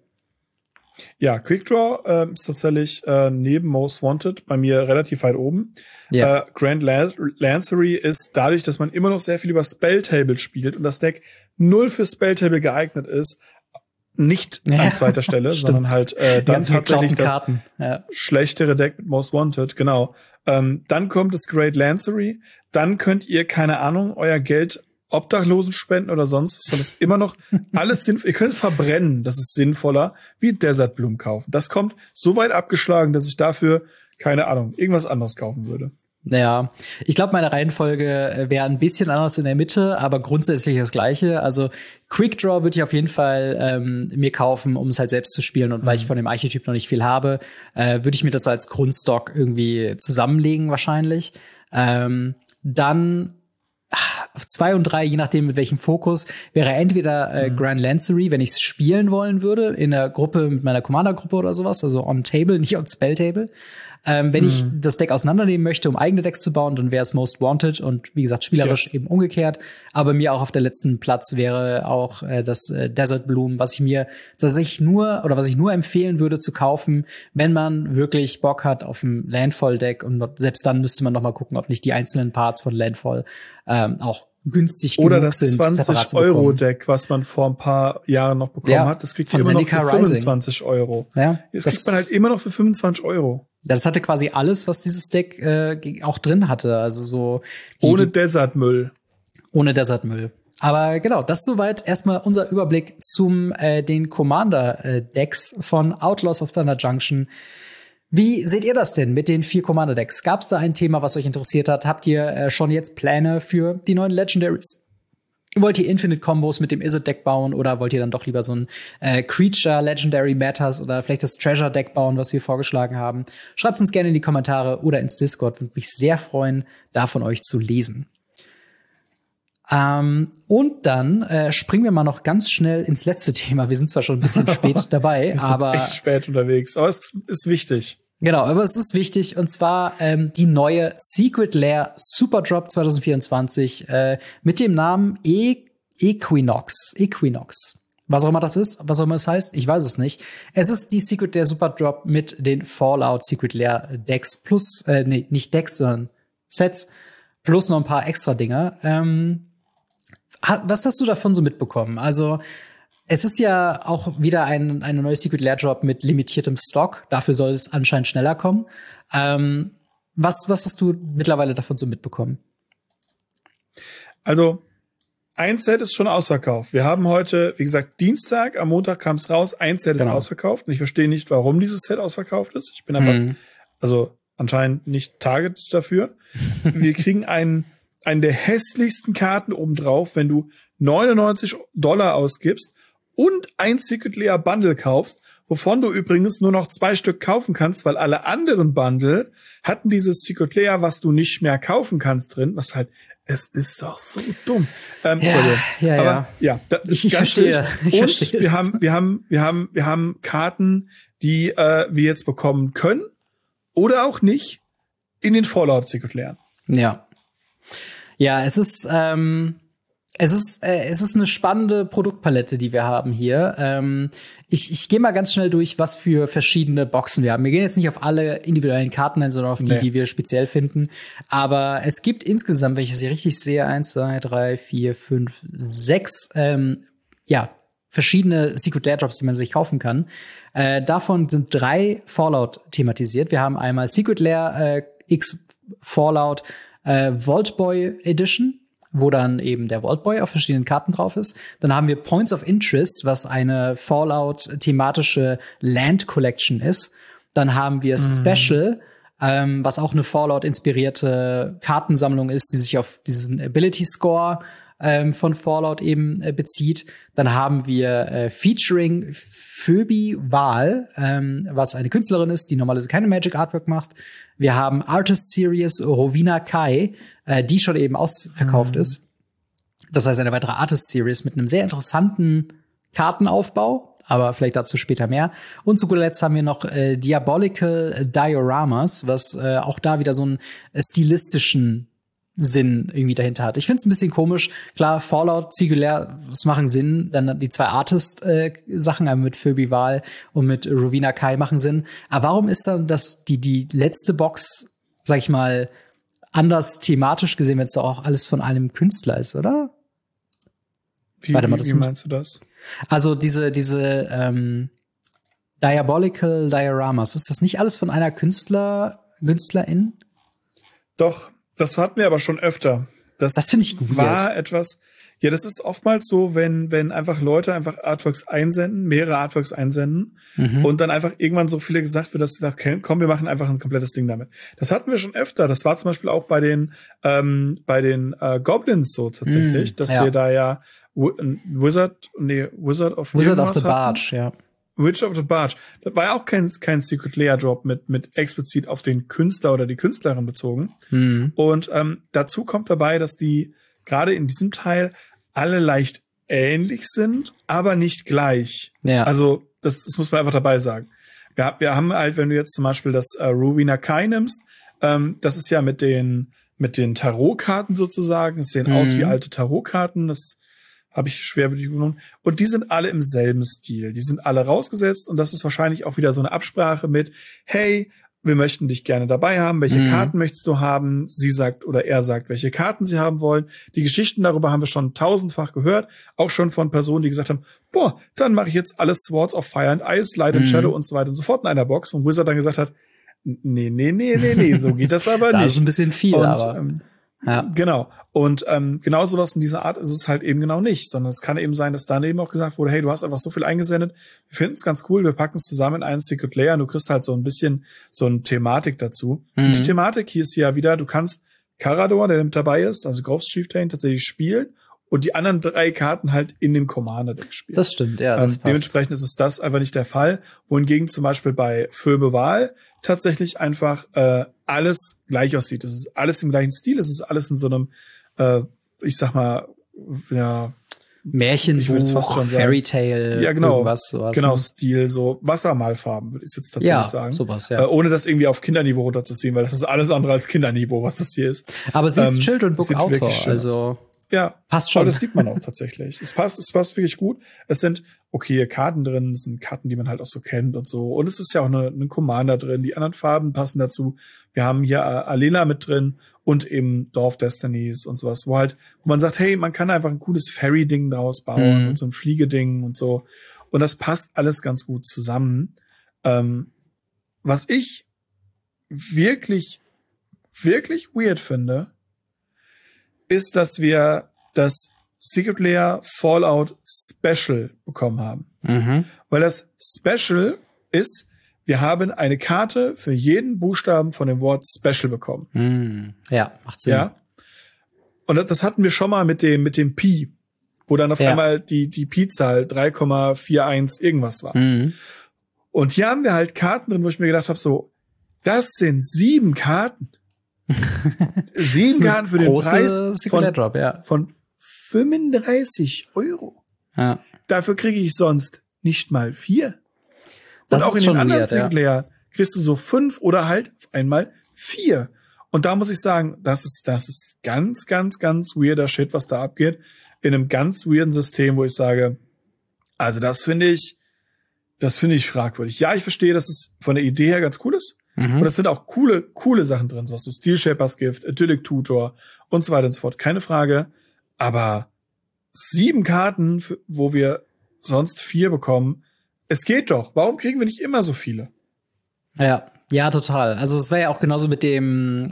Ja, Quickdraw ist tatsächlich neben Most Wanted bei mir relativ weit oben. Ja. Grand Lancery ist dadurch, dass man immer noch sehr viel über Spelltable spielt und das Deck 0 für Spelltable geeignet ist, nicht an zweiter Stelle, sondern halt dann tatsächlich das schlechtere Deck mit Most Wanted, genau. Dann kommt das Great Lancery, dann könnt ihr, keine Ahnung, euer Geld Obdachlosen spenden oder sonst was, weil das immer noch alles sinnvoll. Ihr könnt es verbrennen, das ist sinnvoller, wie Desert Bloom kaufen. Das kommt so weit abgeschlagen, dass ich dafür, keine Ahnung, irgendwas anderes kaufen würde. Ja, ich glaube, meine Reihenfolge wäre ein bisschen anders in der Mitte, aber grundsätzlich das Gleiche. Also Quickdraw würde ich auf jeden Fall mir kaufen, um es halt selbst zu spielen. Und weil ich von dem Archetyp noch nicht viel habe, würde ich mir das als Grundstock irgendwie zusammenlegen wahrscheinlich. Dann 2 und 3, je nachdem mit welchem Fokus, wäre entweder Grand Lancery, wenn ich es spielen wollen würde, in der Gruppe mit meiner Commander-Gruppe oder sowas, also on Table, nicht on Spell-Table. Wenn ich das Deck auseinandernehmen möchte, um eigene Decks zu bauen, dann wäre es Most Wanted und wie gesagt, spielerisch eben umgekehrt. Aber mir auch auf der letzten Platz wäre auch das Desert Bloom, was ich nur empfehlen würde zu kaufen, wenn man wirklich Bock hat auf ein Landfall-Deck. Und selbst dann müsste man noch mal gucken, ob nicht die einzelnen Parts von Landfall auch günstig oder genug das sind, 20-Euro-Deck, was man vor ein paar Jahren noch bekommen hat, das kriegt man immer noch für 25 Euro. Ja, das kriegt man halt immer noch für 25 Euro. Das hatte quasi alles, was dieses Deck auch drin hatte. Also so ohne Desertmüll. Ohne Desertmüll. Aber genau, das soweit erstmal unser Überblick zum den Commander-Decks von Outlaws of Thunder Junction. Wie seht ihr das denn mit den 4 Commander-Decks? Gab es da ein Thema, was euch interessiert hat? Habt ihr schon jetzt Pläne für die neuen Legendaries? Wollt ihr Infinite-Combos mit dem Izzet-Deck bauen oder wollt ihr dann doch lieber so ein Creature Legendary Matters oder vielleicht das Treasure-Deck bauen, was wir vorgeschlagen haben? Schreibt uns gerne in die Kommentare oder ins Discord. Würde mich sehr freuen, da von euch zu lesen. Und dann springen wir mal noch ganz schnell ins letzte Thema. Wir sind zwar schon ein bisschen spät dabei, wir sind aber echt spät unterwegs. Aber es ist wichtig. Genau, aber es ist wichtig, und zwar die neue Secret Lair Super Drop 2024 mit dem Namen Equinox. Was auch immer das ist, was auch immer es heißt, ich weiß es nicht. Es ist die Secret Lair Super Drop mit den Fallout Secret Lair Decks plus, nicht Decks, sondern Sets, plus noch ein paar extra Dinger. Was hast du davon so mitbekommen? Also, es ist ja auch wieder eine neue Secret Lair Drop mit limitiertem Stock. Dafür soll es anscheinend schneller kommen. Was hast du mittlerweile davon so mitbekommen? Also, ein Set ist schon ausverkauft. Wir haben heute, wie gesagt, Dienstag, am Montag kam es raus, ein Set ist ausverkauft. Und ich verstehe nicht, warum dieses Set ausverkauft ist. Ich bin einfach, also anscheinend nicht Target dafür. Wir kriegen einen der hässlichsten Karten obendrauf, wenn du $99 ausgibst und ein Secret Lair Bundle kaufst, wovon du übrigens nur noch 2 Stück kaufen kannst, weil alle anderen Bundle hatten dieses Secret Lair, was du nicht mehr kaufen kannst drin, was halt, es ist doch so dumm. Ich verstehe. Und wir haben Karten, die wir jetzt bekommen können oder auch nicht in den Fallout Secret Lair. Ja, es ist eine spannende Produktpalette, die wir haben hier. Ich gehe mal ganz schnell durch, was für verschiedene Boxen wir haben. Wir gehen jetzt nicht auf alle individuellen Karten ein, sondern auf die wir speziell finden. Aber es gibt insgesamt, wenn ich das hier richtig sehe, 1, 2, 3, 4, 5, 6, verschiedene Secret Lair Drops, die man sich kaufen kann. Davon sind 3 Fallout thematisiert. Wir haben einmal Secret Lair X Fallout Vault Boy Edition, wo dann eben der Vault Boy auf verschiedenen Karten drauf ist. Dann haben wir Points of Interest, was eine Fallout-thematische Land Collection ist. Dann haben wir Special, was auch eine Fallout-inspirierte Kartensammlung ist, die sich auf diesen Ability Score von Fallout eben bezieht. Dann haben wir Featuring Phoebe Wahl, was eine Künstlerin ist, die normalerweise keine Magic Artwork macht. Wir haben Artist Series Rowena Kai, die schon eben ausverkauft ist. Das heißt, eine weitere Artist Series mit einem sehr interessanten Kartenaufbau, aber vielleicht dazu später mehr. Und zu guter Letzt haben wir noch Diabolical Dioramas, was auch da wieder so einen stilistischen Sinn irgendwie dahinter hat. Ich finde es ein bisschen komisch. Klar, Fallout, Singular, das machen Sinn. Dann die 2 Artist-Sachen, einmal mit Phoebe Wahl und mit Rowena Kai machen Sinn. Aber warum ist dann die letzte Box, sag ich mal, anders thematisch gesehen, wenn es doch auch alles von einem Künstler ist, oder? Wie meinst du das? Also diese Diabolical Dioramas, ist das nicht alles von einer Künstlerin? Doch. Das hatten wir aber schon öfter. Das finde ich gut. War etwas, ja, das ist oftmals so, wenn einfach Leute einfach Artworks einsenden, mehrere Artworks einsenden und dann einfach irgendwann so viele gesagt wird, dass sie sagen, komm, wir machen einfach ein komplettes Ding damit. Das hatten wir schon öfter. Das war zum Beispiel auch bei den Goblins so tatsächlich, dass wir da ja Wizard of the Barge, ja. Witch of the Barge. Das war ja auch kein Secret Lair Drop mit explizit auf den Künstler oder die Künstlerin bezogen. Und dazu kommt dabei, dass die gerade in diesem Teil alle leicht ähnlich sind, aber nicht gleich. Ja. Also das muss man einfach dabei sagen. Wir haben halt, wenn du jetzt zum Beispiel das Rowena Kai nimmst, das ist ja mit den Tarotkarten sozusagen. Es sehen aus wie alte Tarotkarten. Das habe ich schwerwürdig genommen. Und die sind alle im selben Stil. Die sind alle rausgesetzt. Und das ist wahrscheinlich auch wieder so eine Absprache mit, hey, wir möchten dich gerne dabei haben. Welche Karten möchtest du haben? Sie sagt oder er sagt, welche Karten sie haben wollen. Die Geschichten darüber haben wir schon tausendfach gehört. Auch schon von Personen, die gesagt haben, boah, dann mache ich jetzt alles Swords of Fire and Ice, Light and Shadow und so weiter und so fort in einer Box. Und Wizard dann gesagt hat, nee, so geht das aber nicht. Das ist ein bisschen viel, aber ja. Genau. Und genau sowas in dieser Art ist es halt eben genau nicht, sondern es kann eben sein, dass dann eben auch gesagt wurde, hey, du hast einfach so viel eingesendet, wir finden es ganz cool, wir packen es zusammen in einen Secret Layer und du kriegst halt so ein bisschen so eine Thematik dazu. Und die Thematik hier ist ja wieder, du kannst Carador, der mit dabei ist, also Groves Chieftain, tatsächlich spielen und die anderen 3 Karten halt in dem Commander-Deck spielen. Das stimmt, ja. Das passt. Dementsprechend ist es das einfach nicht der Fall, wohingegen zum Beispiel bei Feubeval tatsächlich einfach alles gleich aussieht. Es ist alles im gleichen Stil, es ist alles in so einem ich sag mal, ja, Märchenbuch, Fairytale, ja, genau, irgendwas, sowas. Genau, Stil, so Wassermalfarben, würde ich jetzt tatsächlich sagen. Sowas, ja. Ohne das irgendwie auf Kinderniveau runterzuziehen, weil das ist alles andere als Kinderniveau, was das hier ist. Aber sie ist Children Book Autor, also ja, passt schon. Aber das sieht man auch tatsächlich. Es passt wirklich gut. Es sind okay Karten drin, es sind Karten, die man halt auch so kennt und so. Und es ist ja auch eine Commander drin. Die anderen Farben passen dazu. Wir haben hier Alela mit drin und eben Dorf Destinies und sowas, wo man sagt, hey, man kann einfach ein cooles Fairy-Ding daraus bauen und so ein Fliegeding und so. Und das passt alles ganz gut zusammen. Was ich wirklich, wirklich weird finde, ist, dass wir das Secret Lair Fallout Special bekommen haben. Weil das Special ist, wir haben eine Karte für jeden Buchstaben von dem Wort Special bekommen. Ja, macht Sinn. Ja. Und das hatten wir schon mal mit dem Pi, wo dann auf einmal die Pi-Zahl 3,41 irgendwas war. Und hier haben wir halt Karten drin, wo ich mir gedacht habe, so, das sind 7 Karten. 7 Karten für den Preis von 35 €. Ja. Dafür kriege ich sonst nicht mal 4. Und auch in den anderen Secret Layer kriegst du so 5 oder halt auf einmal 4. Und da muss ich sagen, das ist ganz, ganz, ganz weirder Shit, was da abgeht. In einem ganz weirden System, wo ich sage, also das finde ich fragwürdig. Ja, ich verstehe, dass es von der Idee her ganz cool ist. Und es sind auch coole Sachen drin, sowas wie Steel Shapers Gift, Idyllic Tutor und so weiter und so fort. Keine Frage. Aber 7 Karten, wo wir sonst 4 bekommen, es geht doch. Warum kriegen wir nicht immer so viele? Ja, total. Also es war ja auch genauso mit dem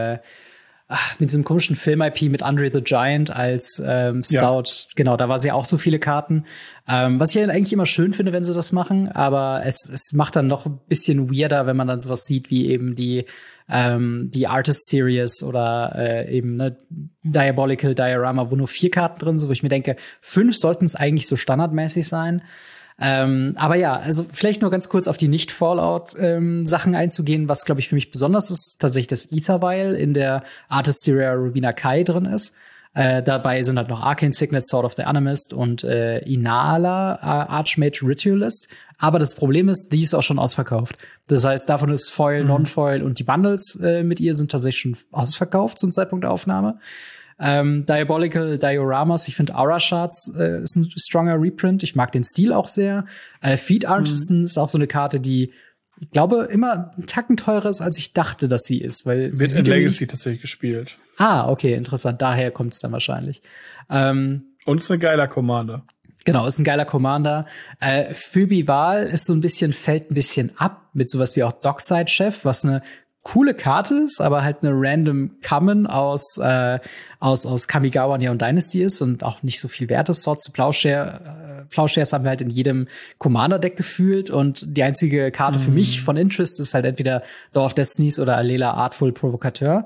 mit diesem komischen Film-IP mit Andre the Giant als Stout. Ja. Genau, da war sie ja auch so viele Karten. Was ich eigentlich immer schön finde, wenn sie das machen, aber es macht dann noch ein bisschen weirder, wenn man dann sowas sieht wie eben die Artist Series oder eben Diabolical Diorama, wo nur 4 Karten drin sind, wo ich mir denke, 5 sollten es eigentlich so standardmäßig sein. Aber ja, also vielleicht nur ganz kurz auf die Nicht-Fallout-Sachen einzugehen, was, glaube ich, für mich besonders ist, tatsächlich das Ether-Vial in der Artist Series Rowena Kai drin ist. Dabei sind halt noch Arcane Signet, Sword of the Animist und Inala, Archmage Ritualist. Aber das Problem ist, die ist auch schon ausverkauft. Das heißt, davon ist Foil, Non-Foil und die Bundles mit ihr sind tatsächlich schon ausverkauft zum Zeitpunkt der Aufnahme. Diabolical Dioramas, ich finde Aura Shards ist ein stronger Reprint. Ich mag den Stil auch sehr. Feed Artisan ist auch so eine Karte, die, ich glaube, immer einen Tacken teurer ist, als ich dachte, dass sie ist. Weil wird in Legacy tatsächlich gespielt. Okay, interessant. Daher kommt es dann wahrscheinlich. Und ist ein geiler Commander. Genau, ist ein geiler Commander. Phoebe-Val ist fällt ein bisschen ab mit sowas wie auch Dockside-Chef, was eine coole Karte ist, aber halt eine random Common aus Kamigawa Neon Dynasty ist und auch nicht so viel wert ist. Swords to Plowshares haben wir halt in jedem Commander-Deck gefühlt und die einzige Karte für mich von Interest ist halt entweder Door of Destinies oder Alela Artful Provocateur.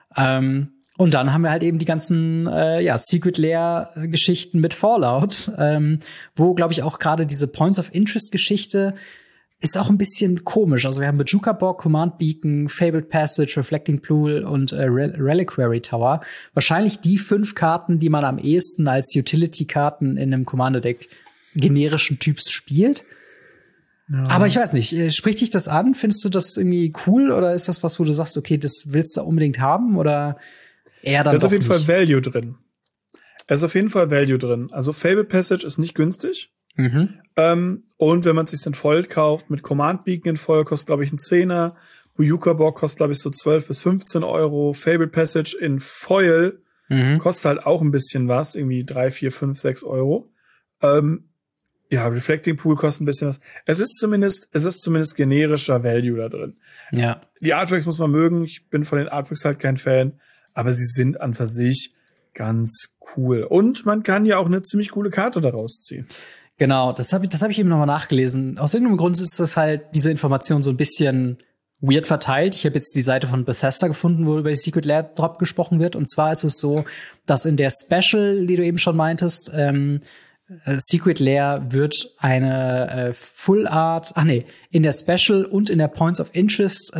Und dann haben wir halt eben die ganzen Secret Lair-Geschichten mit Fallout, wo, glaube ich, auch gerade diese Points of Interest-Geschichte ist auch ein bisschen komisch. Also wir haben Bojuka Borg, Command Beacon, Fabled Passage, Reflecting Pool und Reliquary Tower. Wahrscheinlich die 5 Karten, die man am ehesten als Utility-Karten in einem Commander-Deck generischen Typs spielt. Ja. Aber ich weiß nicht, spricht dich das an? Findest du das irgendwie cool oder ist das was, wo du sagst, okay, das willst du unbedingt haben oder eher dann Da ist doch auf jeden nicht? Fall Value drin. Es ist auf jeden Fall Value drin. Also Fable Passage ist nicht günstig. Mhm. Und wenn man es sich dann voll kauft, mit Command Beacon in voll, kostet, glaube ich, ein Zehner. Buyuka Bock kostet, glaube ich, so 12 bis 15 Euro. Fable Passage in Foil kostet halt auch ein bisschen was, irgendwie 3, 4, 5, 6 Euro. Ja, Reflecting Pool kostet ein bisschen was. Es ist zumindest generischer Value da drin. Ja. Die Artworks muss man mögen. Ich bin von den Artworks halt kein Fan, aber sie sind an für sich ganz cool. Und man kann ja auch eine ziemlich coole Karte daraus ziehen. Genau, das hab ich eben nochmal nachgelesen. Aus irgendeinem Grund ist das halt, diese Information so ein bisschen weird verteilt. Ich habe jetzt die Seite von Bethesda gefunden, wo über die Secret Lair Drop gesprochen wird. Und zwar ist es so, dass in der Special, die du eben schon meintest, Secret Lair wird eine Full Art, in der Special und in der Points of Interest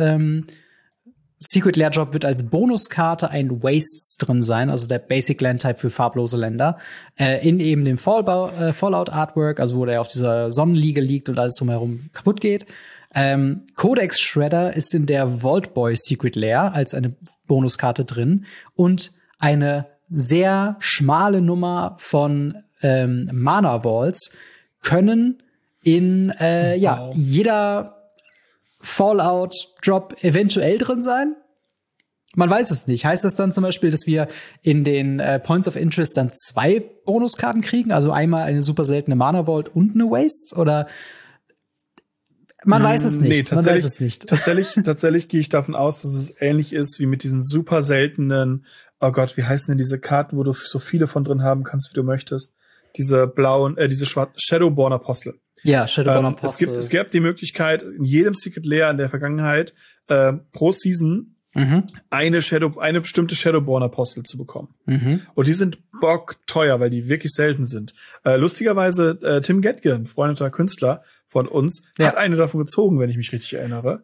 Secret Lair Drop wird als Bonuskarte ein Wastes drin sein, also der Basic Land Type für farblose Länder, in eben dem Fallout Artwork, also wo der auf dieser Sonnenliege liegt und alles drumherum kaputt geht. Codex Shredder ist in der Vault Boy Secret Lair als eine Bonuskarte drin und eine sehr schmale Nummer von Mana Vaults können in jeder Fallout-Drop eventuell drin sein? Man weiß es nicht. Heißt das dann zum Beispiel, dass wir in den Points of Interest dann 2 Bonuskarten kriegen? Also einmal eine super seltene Mana Vault und eine Waste? Oder man weiß es nicht. Nee, man weiß es nicht. Tatsächlich gehe ich davon aus, dass es ähnlich ist wie mit diesen super seltenen, oh Gott, wie heißen denn diese Karten, wo du so viele von drin haben kannst, wie du möchtest? Diese blauen, diese schwarzen Shadowborn Apostel. Ja, Shadowborn Apostel. Es gab die Möglichkeit, in jedem Secret Lair in der Vergangenheit pro Season eine bestimmte Shadowborn Apostel zu bekommen. Und die sind bockteuer, weil die wirklich selten sind. Lustigerweise, Tim Gatgen, befreundeter Künstler von uns, hat eine davon gezogen, wenn ich mich richtig erinnere.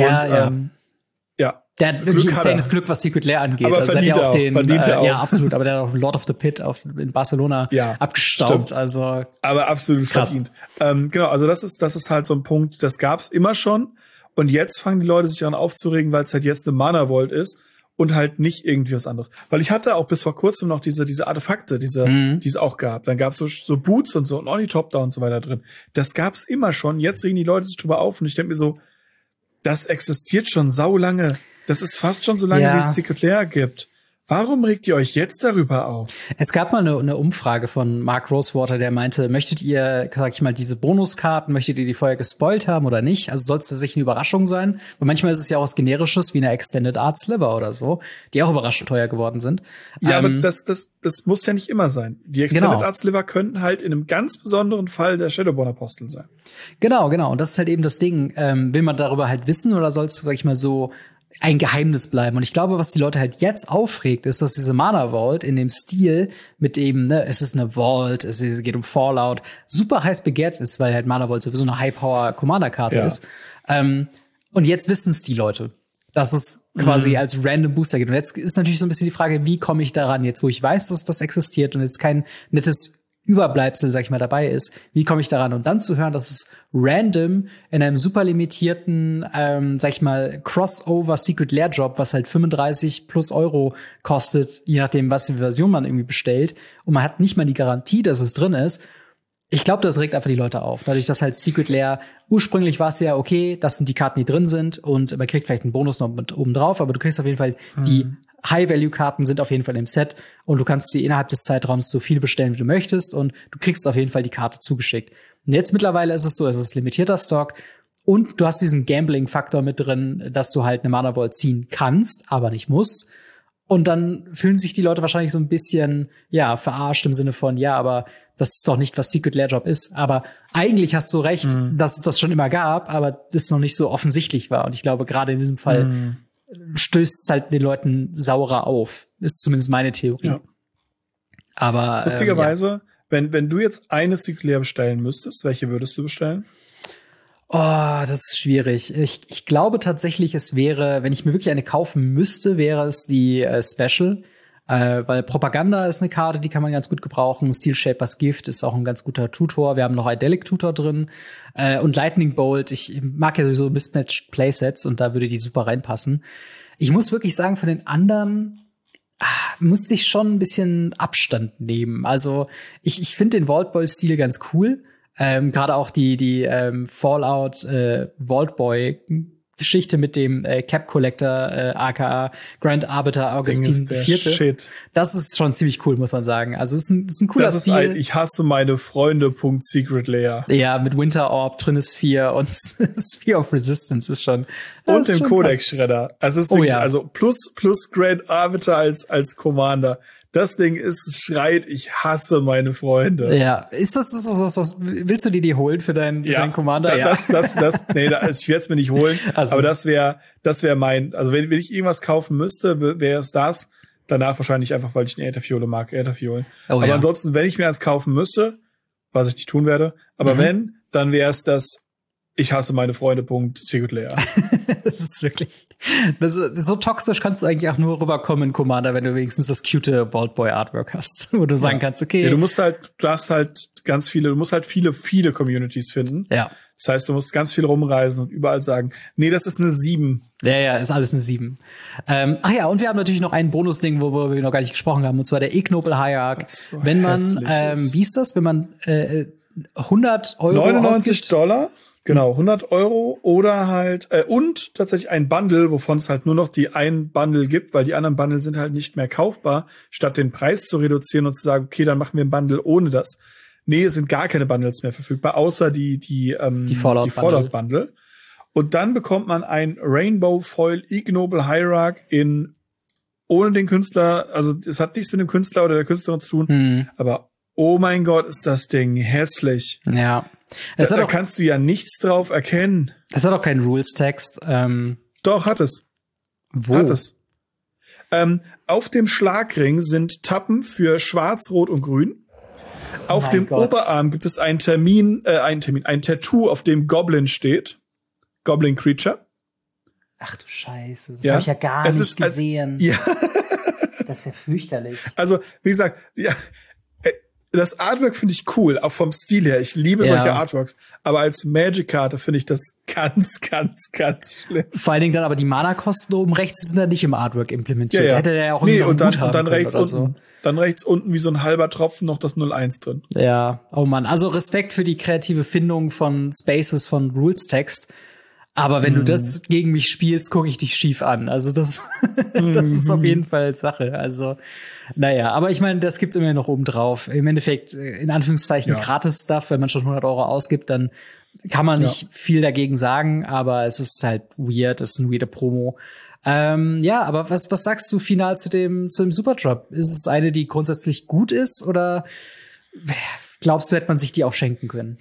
Der hat wirklich insanes Glück, was Secret Lair angeht. Aber also verdient hat ja auch auch. Ja, absolut. Aber der hat auch Lord of the Pit in Barcelona abgestaubt. Stimmt. Also aber absolut krass. Verdient. Genau, also das ist halt so ein Punkt, das gab's immer schon. Und jetzt fangen die Leute sich daran aufzuregen, weil es halt jetzt eine Mana Vault ist und halt nicht irgendwie was anderes. Weil ich hatte auch bis vor kurzem noch diese Artefakte, die es auch gab. Dann gab's so Boots und so und Ornithopter und so weiter drin. Das gab's immer schon. Jetzt regen die Leute sich drüber auf und ich denke mir so, das existiert schon saulange. Das ist fast schon so lange, wie es Secret Lair gibt. Warum regt ihr euch jetzt darüber auf? Es gab mal eine Umfrage von Mark Rosewater, der meinte, möchtet ihr, sag ich mal, diese Bonuskarten, möchtet ihr die vorher gespoilt haben oder nicht? Also soll es tatsächlich eine Überraschung sein? Und manchmal ist es ja auch was Generisches, wie eine Extended Art Sliver oder so, die auch überraschend teuer geworden sind. Ja, aber das muss ja nicht immer sein. Die Extended Art Sliver könnten halt in einem ganz besonderen Fall der Shadowborn Apostel sein. Genau. Und das ist halt eben das Ding. Will man darüber halt wissen oder soll es, sag ich mal, so ein Geheimnis bleiben? Und ich glaube, was die Leute halt jetzt aufregt, ist, dass diese Mana Vault in dem Stil mit eben, es ist eine Vault, es geht um Fallout, super heiß begehrt ist, weil halt Mana Vault sowieso eine High-Power-Commander-Karte ist. Und jetzt wissen es die Leute, dass es quasi als Random Booster geht. Und jetzt ist natürlich so ein bisschen die Frage, wie komme ich daran, jetzt wo ich weiß, dass das existiert und jetzt kein nettes Überbleibsel, sag ich mal, dabei ist, wie komme ich daran? Und dann zu hören, dass es random in einem super limitierten, sag ich mal, Crossover Secret Lair Drop, was halt 35 plus Euro kostet, je nachdem, was für Version man irgendwie bestellt, und man hat nicht mal die Garantie, dass es drin ist. Ich glaube, das regt einfach die Leute auf. Dadurch, dass halt Secret Lair, ursprünglich war es ja okay, das sind die Karten, die drin sind und man kriegt vielleicht einen Bonus noch mit oben drauf, aber du kriegst auf jeden Fall die High-Value-Karten sind auf jeden Fall im Set und du kannst sie innerhalb des Zeitraums so viel bestellen, wie du möchtest und du kriegst auf jeden Fall die Karte zugeschickt. Und jetzt mittlerweile ist es so, es ist limitierter Stock und du hast diesen Gambling-Faktor mit drin, dass du halt eine Mana Vault ziehen kannst, aber nicht musst. Und dann fühlen sich die Leute wahrscheinlich so ein bisschen, verarscht im Sinne von, aber das ist doch nicht, was Secret Lair Drop ist. Aber eigentlich hast du recht, dass es das schon immer gab, aber das noch nicht so offensichtlich war. Und ich glaube, gerade in diesem Fall stößt es halt den Leuten saurer auf. Ist zumindest meine Theorie. Ja. Aber lustigerweise, wenn du jetzt eine Secret Lair bestellen müsstest, welche würdest du bestellen? Oh, das ist schwierig. Ich glaube tatsächlich, es wäre, wenn ich mir wirklich eine kaufen müsste, wäre es die Special. Weil Propaganda ist eine Karte, die kann man ganz gut gebrauchen. Steel Shapers Gift ist auch ein ganz guter Tutor. Wir haben noch Idyllic Tutor drin. Und Lightning Bolt. Ich mag ja sowieso Mismatched Playsets und da würde die super reinpassen. Ich muss wirklich sagen, von den anderen musste ich schon ein bisschen Abstand nehmen. Also ich finde den Vault Boy-Stil ganz cool. Gerade auch die Fallout Vault Boy Geschichte mit dem Cap Collector, aka Grand Arbiter Augustin IV. Das ist schon ziemlich cool, muss man sagen. Also ist ein cooler Stil. Ich hasse meine Freunde. Secret Lair. Ja, mit Winter Orb, Trinisphere und Sphere of Resistance ist schon. Und dem Codex-Schredder. Also es ist wirklich, also plus Grand Arbiter als Commander. Das Ding schreit, ich hasse meine Freunde. Ja, ist das was willst du dir die holen für deinen Commander? Nee, ich werde es mir nicht holen. Also. Aber das wäre mein, also wenn ich irgendwas kaufen müsste, wäre es das. Danach wahrscheinlich einfach, weil ich eine Ätherfiole mag, Ätherfiolen. Aber ansonsten, wenn ich mir eins kaufen müsste, was ich nicht tun werde, aber wenn, dann wäre es das ich hasse meine Freunde. Secret Lair. Das ist wirklich. So toxisch kannst du eigentlich auch nur rüberkommen in Commander, wenn du wenigstens das cute Vault Boy Artwork hast, wo du sagen kannst, okay. Ja, du musst halt viele Communities finden. Ja. Das heißt, du musst ganz viel rumreisen und überall sagen, nee, das ist eine 7. Ja, ist alles eine 7. Und wir haben natürlich noch ein Bonusding, worüber wir noch gar nicht gesprochen haben, und zwar der Ignoble Hierarch. So wenn man, wie ist das, wenn man 100 Euro 99 $, genau, 100 Euro oder halt, und tatsächlich ein Bundle, wovon es halt nur noch die einen Bundle gibt, weil die anderen Bundle sind halt nicht mehr kaufbar, statt den Preis zu reduzieren und zu sagen, okay, dann machen wir ein Bundle ohne das. Nee, es sind gar keine Bundles mehr verfügbar, außer die Fallout Bundle. Und dann bekommt man ein Rainbow Foil Ignoble Hierarch ohne den Künstler, also es hat nichts mit dem Künstler oder der Künstlerin zu tun, aber oh mein Gott, ist das Ding hässlich. Ja. Da kannst du ja nichts drauf erkennen. Es hat auch keinen Rules-Text. Doch, hat es. Wo? Hat es. Auf dem Schlagring sind Tappen für Schwarz, Rot und Grün. Auf dem Oberarm gibt es ein Tattoo, auf dem Goblin steht. Goblin Creature. Ach du Scheiße, das habe ich ja gar nicht gesehen. Das ist ja fürchterlich. Also, wie gesagt, das Artwork finde ich cool, auch vom Stil her. Ich liebe solche Artworks. Aber als Magic-Karte finde ich das ganz, ganz, ganz schlimm. Vor allen Dingen dann aber die Mana-Kosten oben rechts sind dann nicht im Artwork implementiert. Ja. Hätte der ja auch irgendwie und dann rechts unten. So. Dann rechts unten wie so ein halber Tropfen noch das 01 drin. Ja, oh Mann. Also Respekt für die kreative Findung von Spaces, von Rules-Text. Aber wenn du das gegen mich spielst, gucke ich dich schief an. Also das ist auf jeden Fall Sache. Also, naja, aber ich meine, das gibt's immer noch oben drauf. Im Endeffekt, in Anführungszeichen, Gratis-Stuff. Wenn man schon 100 Euro ausgibt, dann kann man nicht viel dagegen sagen. Aber es ist halt weird. Es ist eine weirde Promo. Aber was sagst du final zu dem Superdrop? Ist es eine, die grundsätzlich gut ist? Oder glaubst du, hätte man sich die auch schenken können?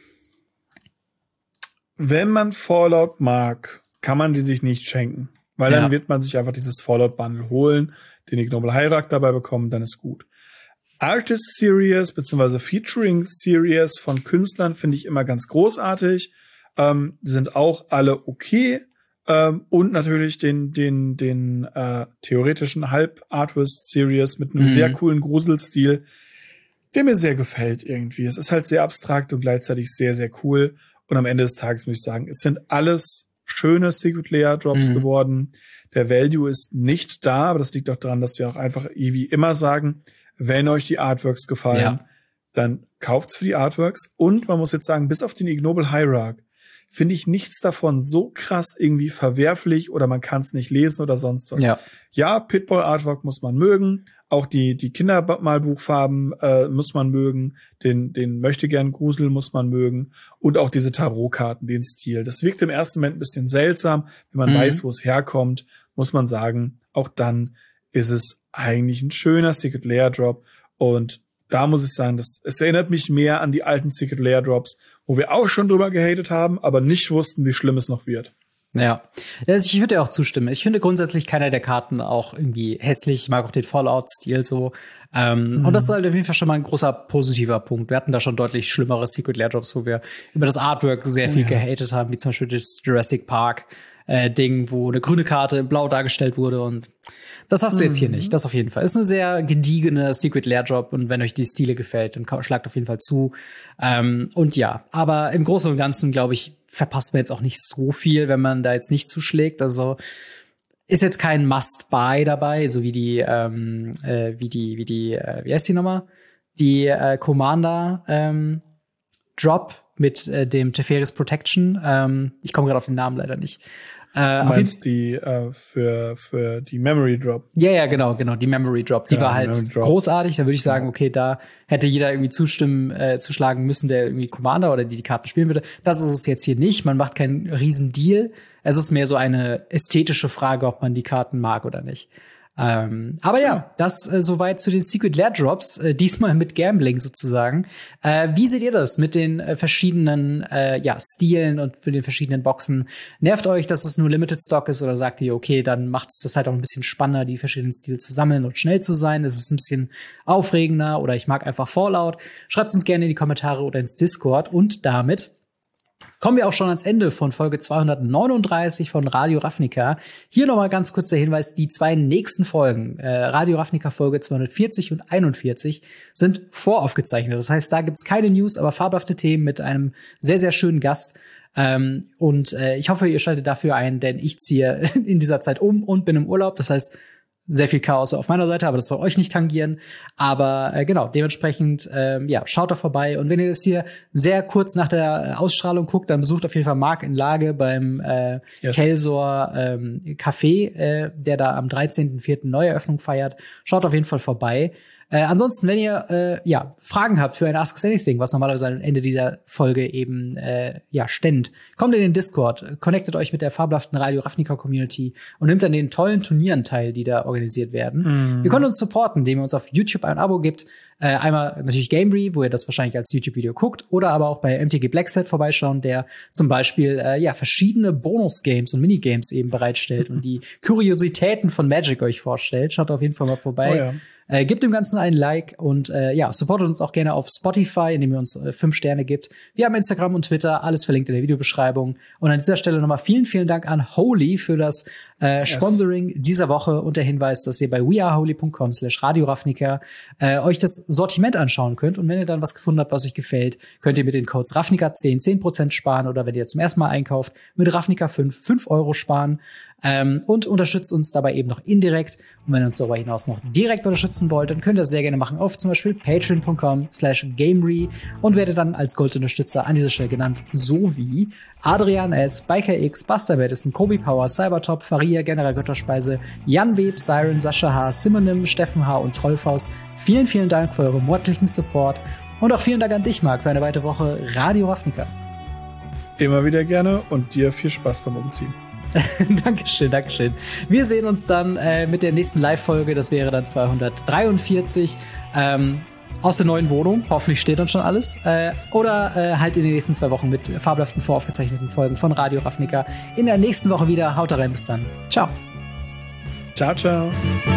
Wenn man Fallout mag, kann man die sich nicht schenken. Weil dann wird man sich einfach dieses Fallout-Bundle holen, den Ignoble Hierarch dabei bekommen, dann ist gut. Artist Series bzw. Featuring Series von Künstlern finde ich immer ganz großartig. Die sind auch alle okay. Und natürlich den theoretischen Halb-Artist Series mit einem sehr coolen Gruselstil, der mir sehr gefällt irgendwie. Es ist halt sehr abstrakt und gleichzeitig sehr, sehr cool. Und am Ende des Tages muss ich sagen, es sind alles schöne Secret Lair Drops geworden. Der Value ist nicht da, aber das liegt auch daran, dass wir auch einfach wie immer sagen, wenn euch die Artworks gefallen, dann kauft's für die Artworks. Und man muss jetzt sagen, bis auf den Ignoble Hierarch finde ich nichts davon so krass irgendwie verwerflich oder man kann es nicht lesen oder sonst was. Ja, Pitbull Artwork muss man mögen. Auch die Kindermalbuchfarben muss man mögen. Den möchtegern Grusel muss man mögen. Und auch diese Tarotkarten, den Stil. Das wirkt im ersten Moment ein bisschen seltsam. Wenn man weiß, wo es herkommt, muss man sagen, auch dann ist es eigentlich ein schöner Secret Lair Drop. Und da muss ich sagen, es erinnert mich mehr an die alten Secret Lair Drops, wo wir auch schon drüber gehatet haben, aber nicht wussten, wie schlimm es noch wird. Ja, also ich würde ja auch zustimmen. Ich finde grundsätzlich keiner der Karten auch irgendwie hässlich. Ich mag auch den Fallout-Stil so. Und das ist halt auf jeden Fall schon mal ein großer positiver Punkt. Wir hatten da schon deutlich schlimmere Secret Lair Drops, wo wir über das Artwork sehr viel gehatet haben, wie zum Beispiel das Jurassic Park Ding, wo eine grüne Karte in blau dargestellt wurde und Das hast du jetzt hier nicht, das auf jeden Fall. Ist eine sehr gediegene Secret Lair Drop und wenn euch die Stile gefällt, dann schlagt auf jeden Fall zu. Und ja, aber im Großen und Ganzen, glaube ich, verpasst man jetzt auch nicht so viel, wenn man da jetzt nicht zuschlägt. Also ist jetzt kein Must-Buy dabei, so wie wie heißt die nochmal? Die Commander Drop mit dem Teferis Protection. Ich komme gerade auf den Namen leider nicht. Du meinst die für die Memory Drop? Ja, genau, die Memory Drop. Die war halt großartig. Da würde ich sagen, okay, da hätte jeder irgendwie zuschlagen müssen, der irgendwie Commander oder die Karten spielen würde. Das ist es jetzt hier nicht. Man macht keinen riesen Deal. Es ist mehr so eine ästhetische Frage, ob man die Karten mag oder nicht. Aber ja, das soweit zu den Secret Lair Drops, diesmal mit Gambling sozusagen. Wie seht ihr das mit den verschiedenen Stilen und für den verschiedenen Boxen? Nervt euch, dass es nur Limited Stock ist oder sagt ihr, okay, dann macht es das halt auch ein bisschen spannender, die verschiedenen Stile zu sammeln und schnell zu sein? Ist es ein bisschen aufregender oder ich mag einfach Fallout? Schreibt uns gerne in die Kommentare oder ins Discord und damit kommen wir auch schon ans Ende von Folge 239 von Radio Ravnica. Hier nochmal ganz kurz der Hinweis, die 2 nächsten Folgen, Radio Ravnica Folge 240 und 41, sind voraufgezeichnet. Das heißt, da gibt's keine News, aber fabelhafte Themen mit einem sehr, sehr schönen Gast. Ich hoffe, ihr schaltet dafür ein, denn ich ziehe in dieser Zeit um und bin im Urlaub. Das heißt, sehr viel Chaos auf meiner Seite, aber das soll euch nicht tangieren. Aber genau, dementsprechend, schaut da vorbei. Und wenn ihr das hier sehr kurz nach der Ausstrahlung guckt, dann besucht auf jeden Fall Marc in Lage beim Kelsor Café, der da am 13.04. Neueröffnung feiert. Schaut auf jeden Fall vorbei. Ansonsten, wenn ihr Fragen habt für ein Ask Us Anything, was normalerweise am Ende dieser Folge eben ständ, kommt in den Discord, connectet euch mit der fabelhaften Radio Ravnica Community und nimmt an den tollen Turnieren teil, die da organisiert werden. Ihr könnt uns supporten, indem ihr uns auf YouTube ein Abo gibt. Einmal natürlich Gamery, wo ihr das wahrscheinlich als YouTube-Video guckt, oder aber auch bei MTG Blackset vorbeischauen, der zum Beispiel verschiedene Bonus-Games und Minigames eben bereitstellt und die Kuriositäten von Magic euch vorstellt. Schaut auf jeden Fall mal vorbei. Oh ja. Gebt dem Ganzen einen Like und supportet uns auch gerne auf Spotify, indem ihr uns 5 Sterne gibt. Wir haben Instagram und Twitter, alles verlinkt in der Videobeschreibung. Und an dieser Stelle nochmal vielen, vielen Dank an Holy für das Sponsoring dieser Woche und der Hinweis, dass ihr bei weareholy.com/Radio Ravnica euch das Sortiment anschauen könnt. Und wenn ihr dann was gefunden habt, was euch gefällt, könnt ihr mit den Codes Ravnica10 10% sparen oder wenn ihr zum ersten Mal einkauft, mit Ravnica 5 € sparen. Und unterstützt uns dabei eben noch indirekt. Und wenn ihr uns darüber hinaus noch direkt unterstützen wollt, dann könnt ihr das sehr gerne machen auf zum Beispiel patreon.com/gamery und werdet dann als Goldunterstützer an dieser Stelle genannt, sowie Adrian S., Biker X, Buster Madison, Kobe Power, Cybertop, Faria, General Götterspeise, Jan Web, Siren, Sascha H., Simonim, Steffen H. und Trollfaust. Vielen, vielen Dank für euren monatlichen Support und auch vielen Dank an dich, Marc, für eine weitere Woche Radio Ravnica. Immer wieder gerne und dir viel Spaß beim Umziehen. Dankeschön. Wir sehen uns dann mit der nächsten Live-Folge, das wäre dann 243, aus der neuen Wohnung. Hoffentlich steht dann schon alles. Oder halt in den nächsten 2 Wochen mit fabelhaften voraufgezeichneten Folgen von Radio Ravnica. In der nächsten Woche wieder. Haut rein, bis dann. Ciao. Ciao.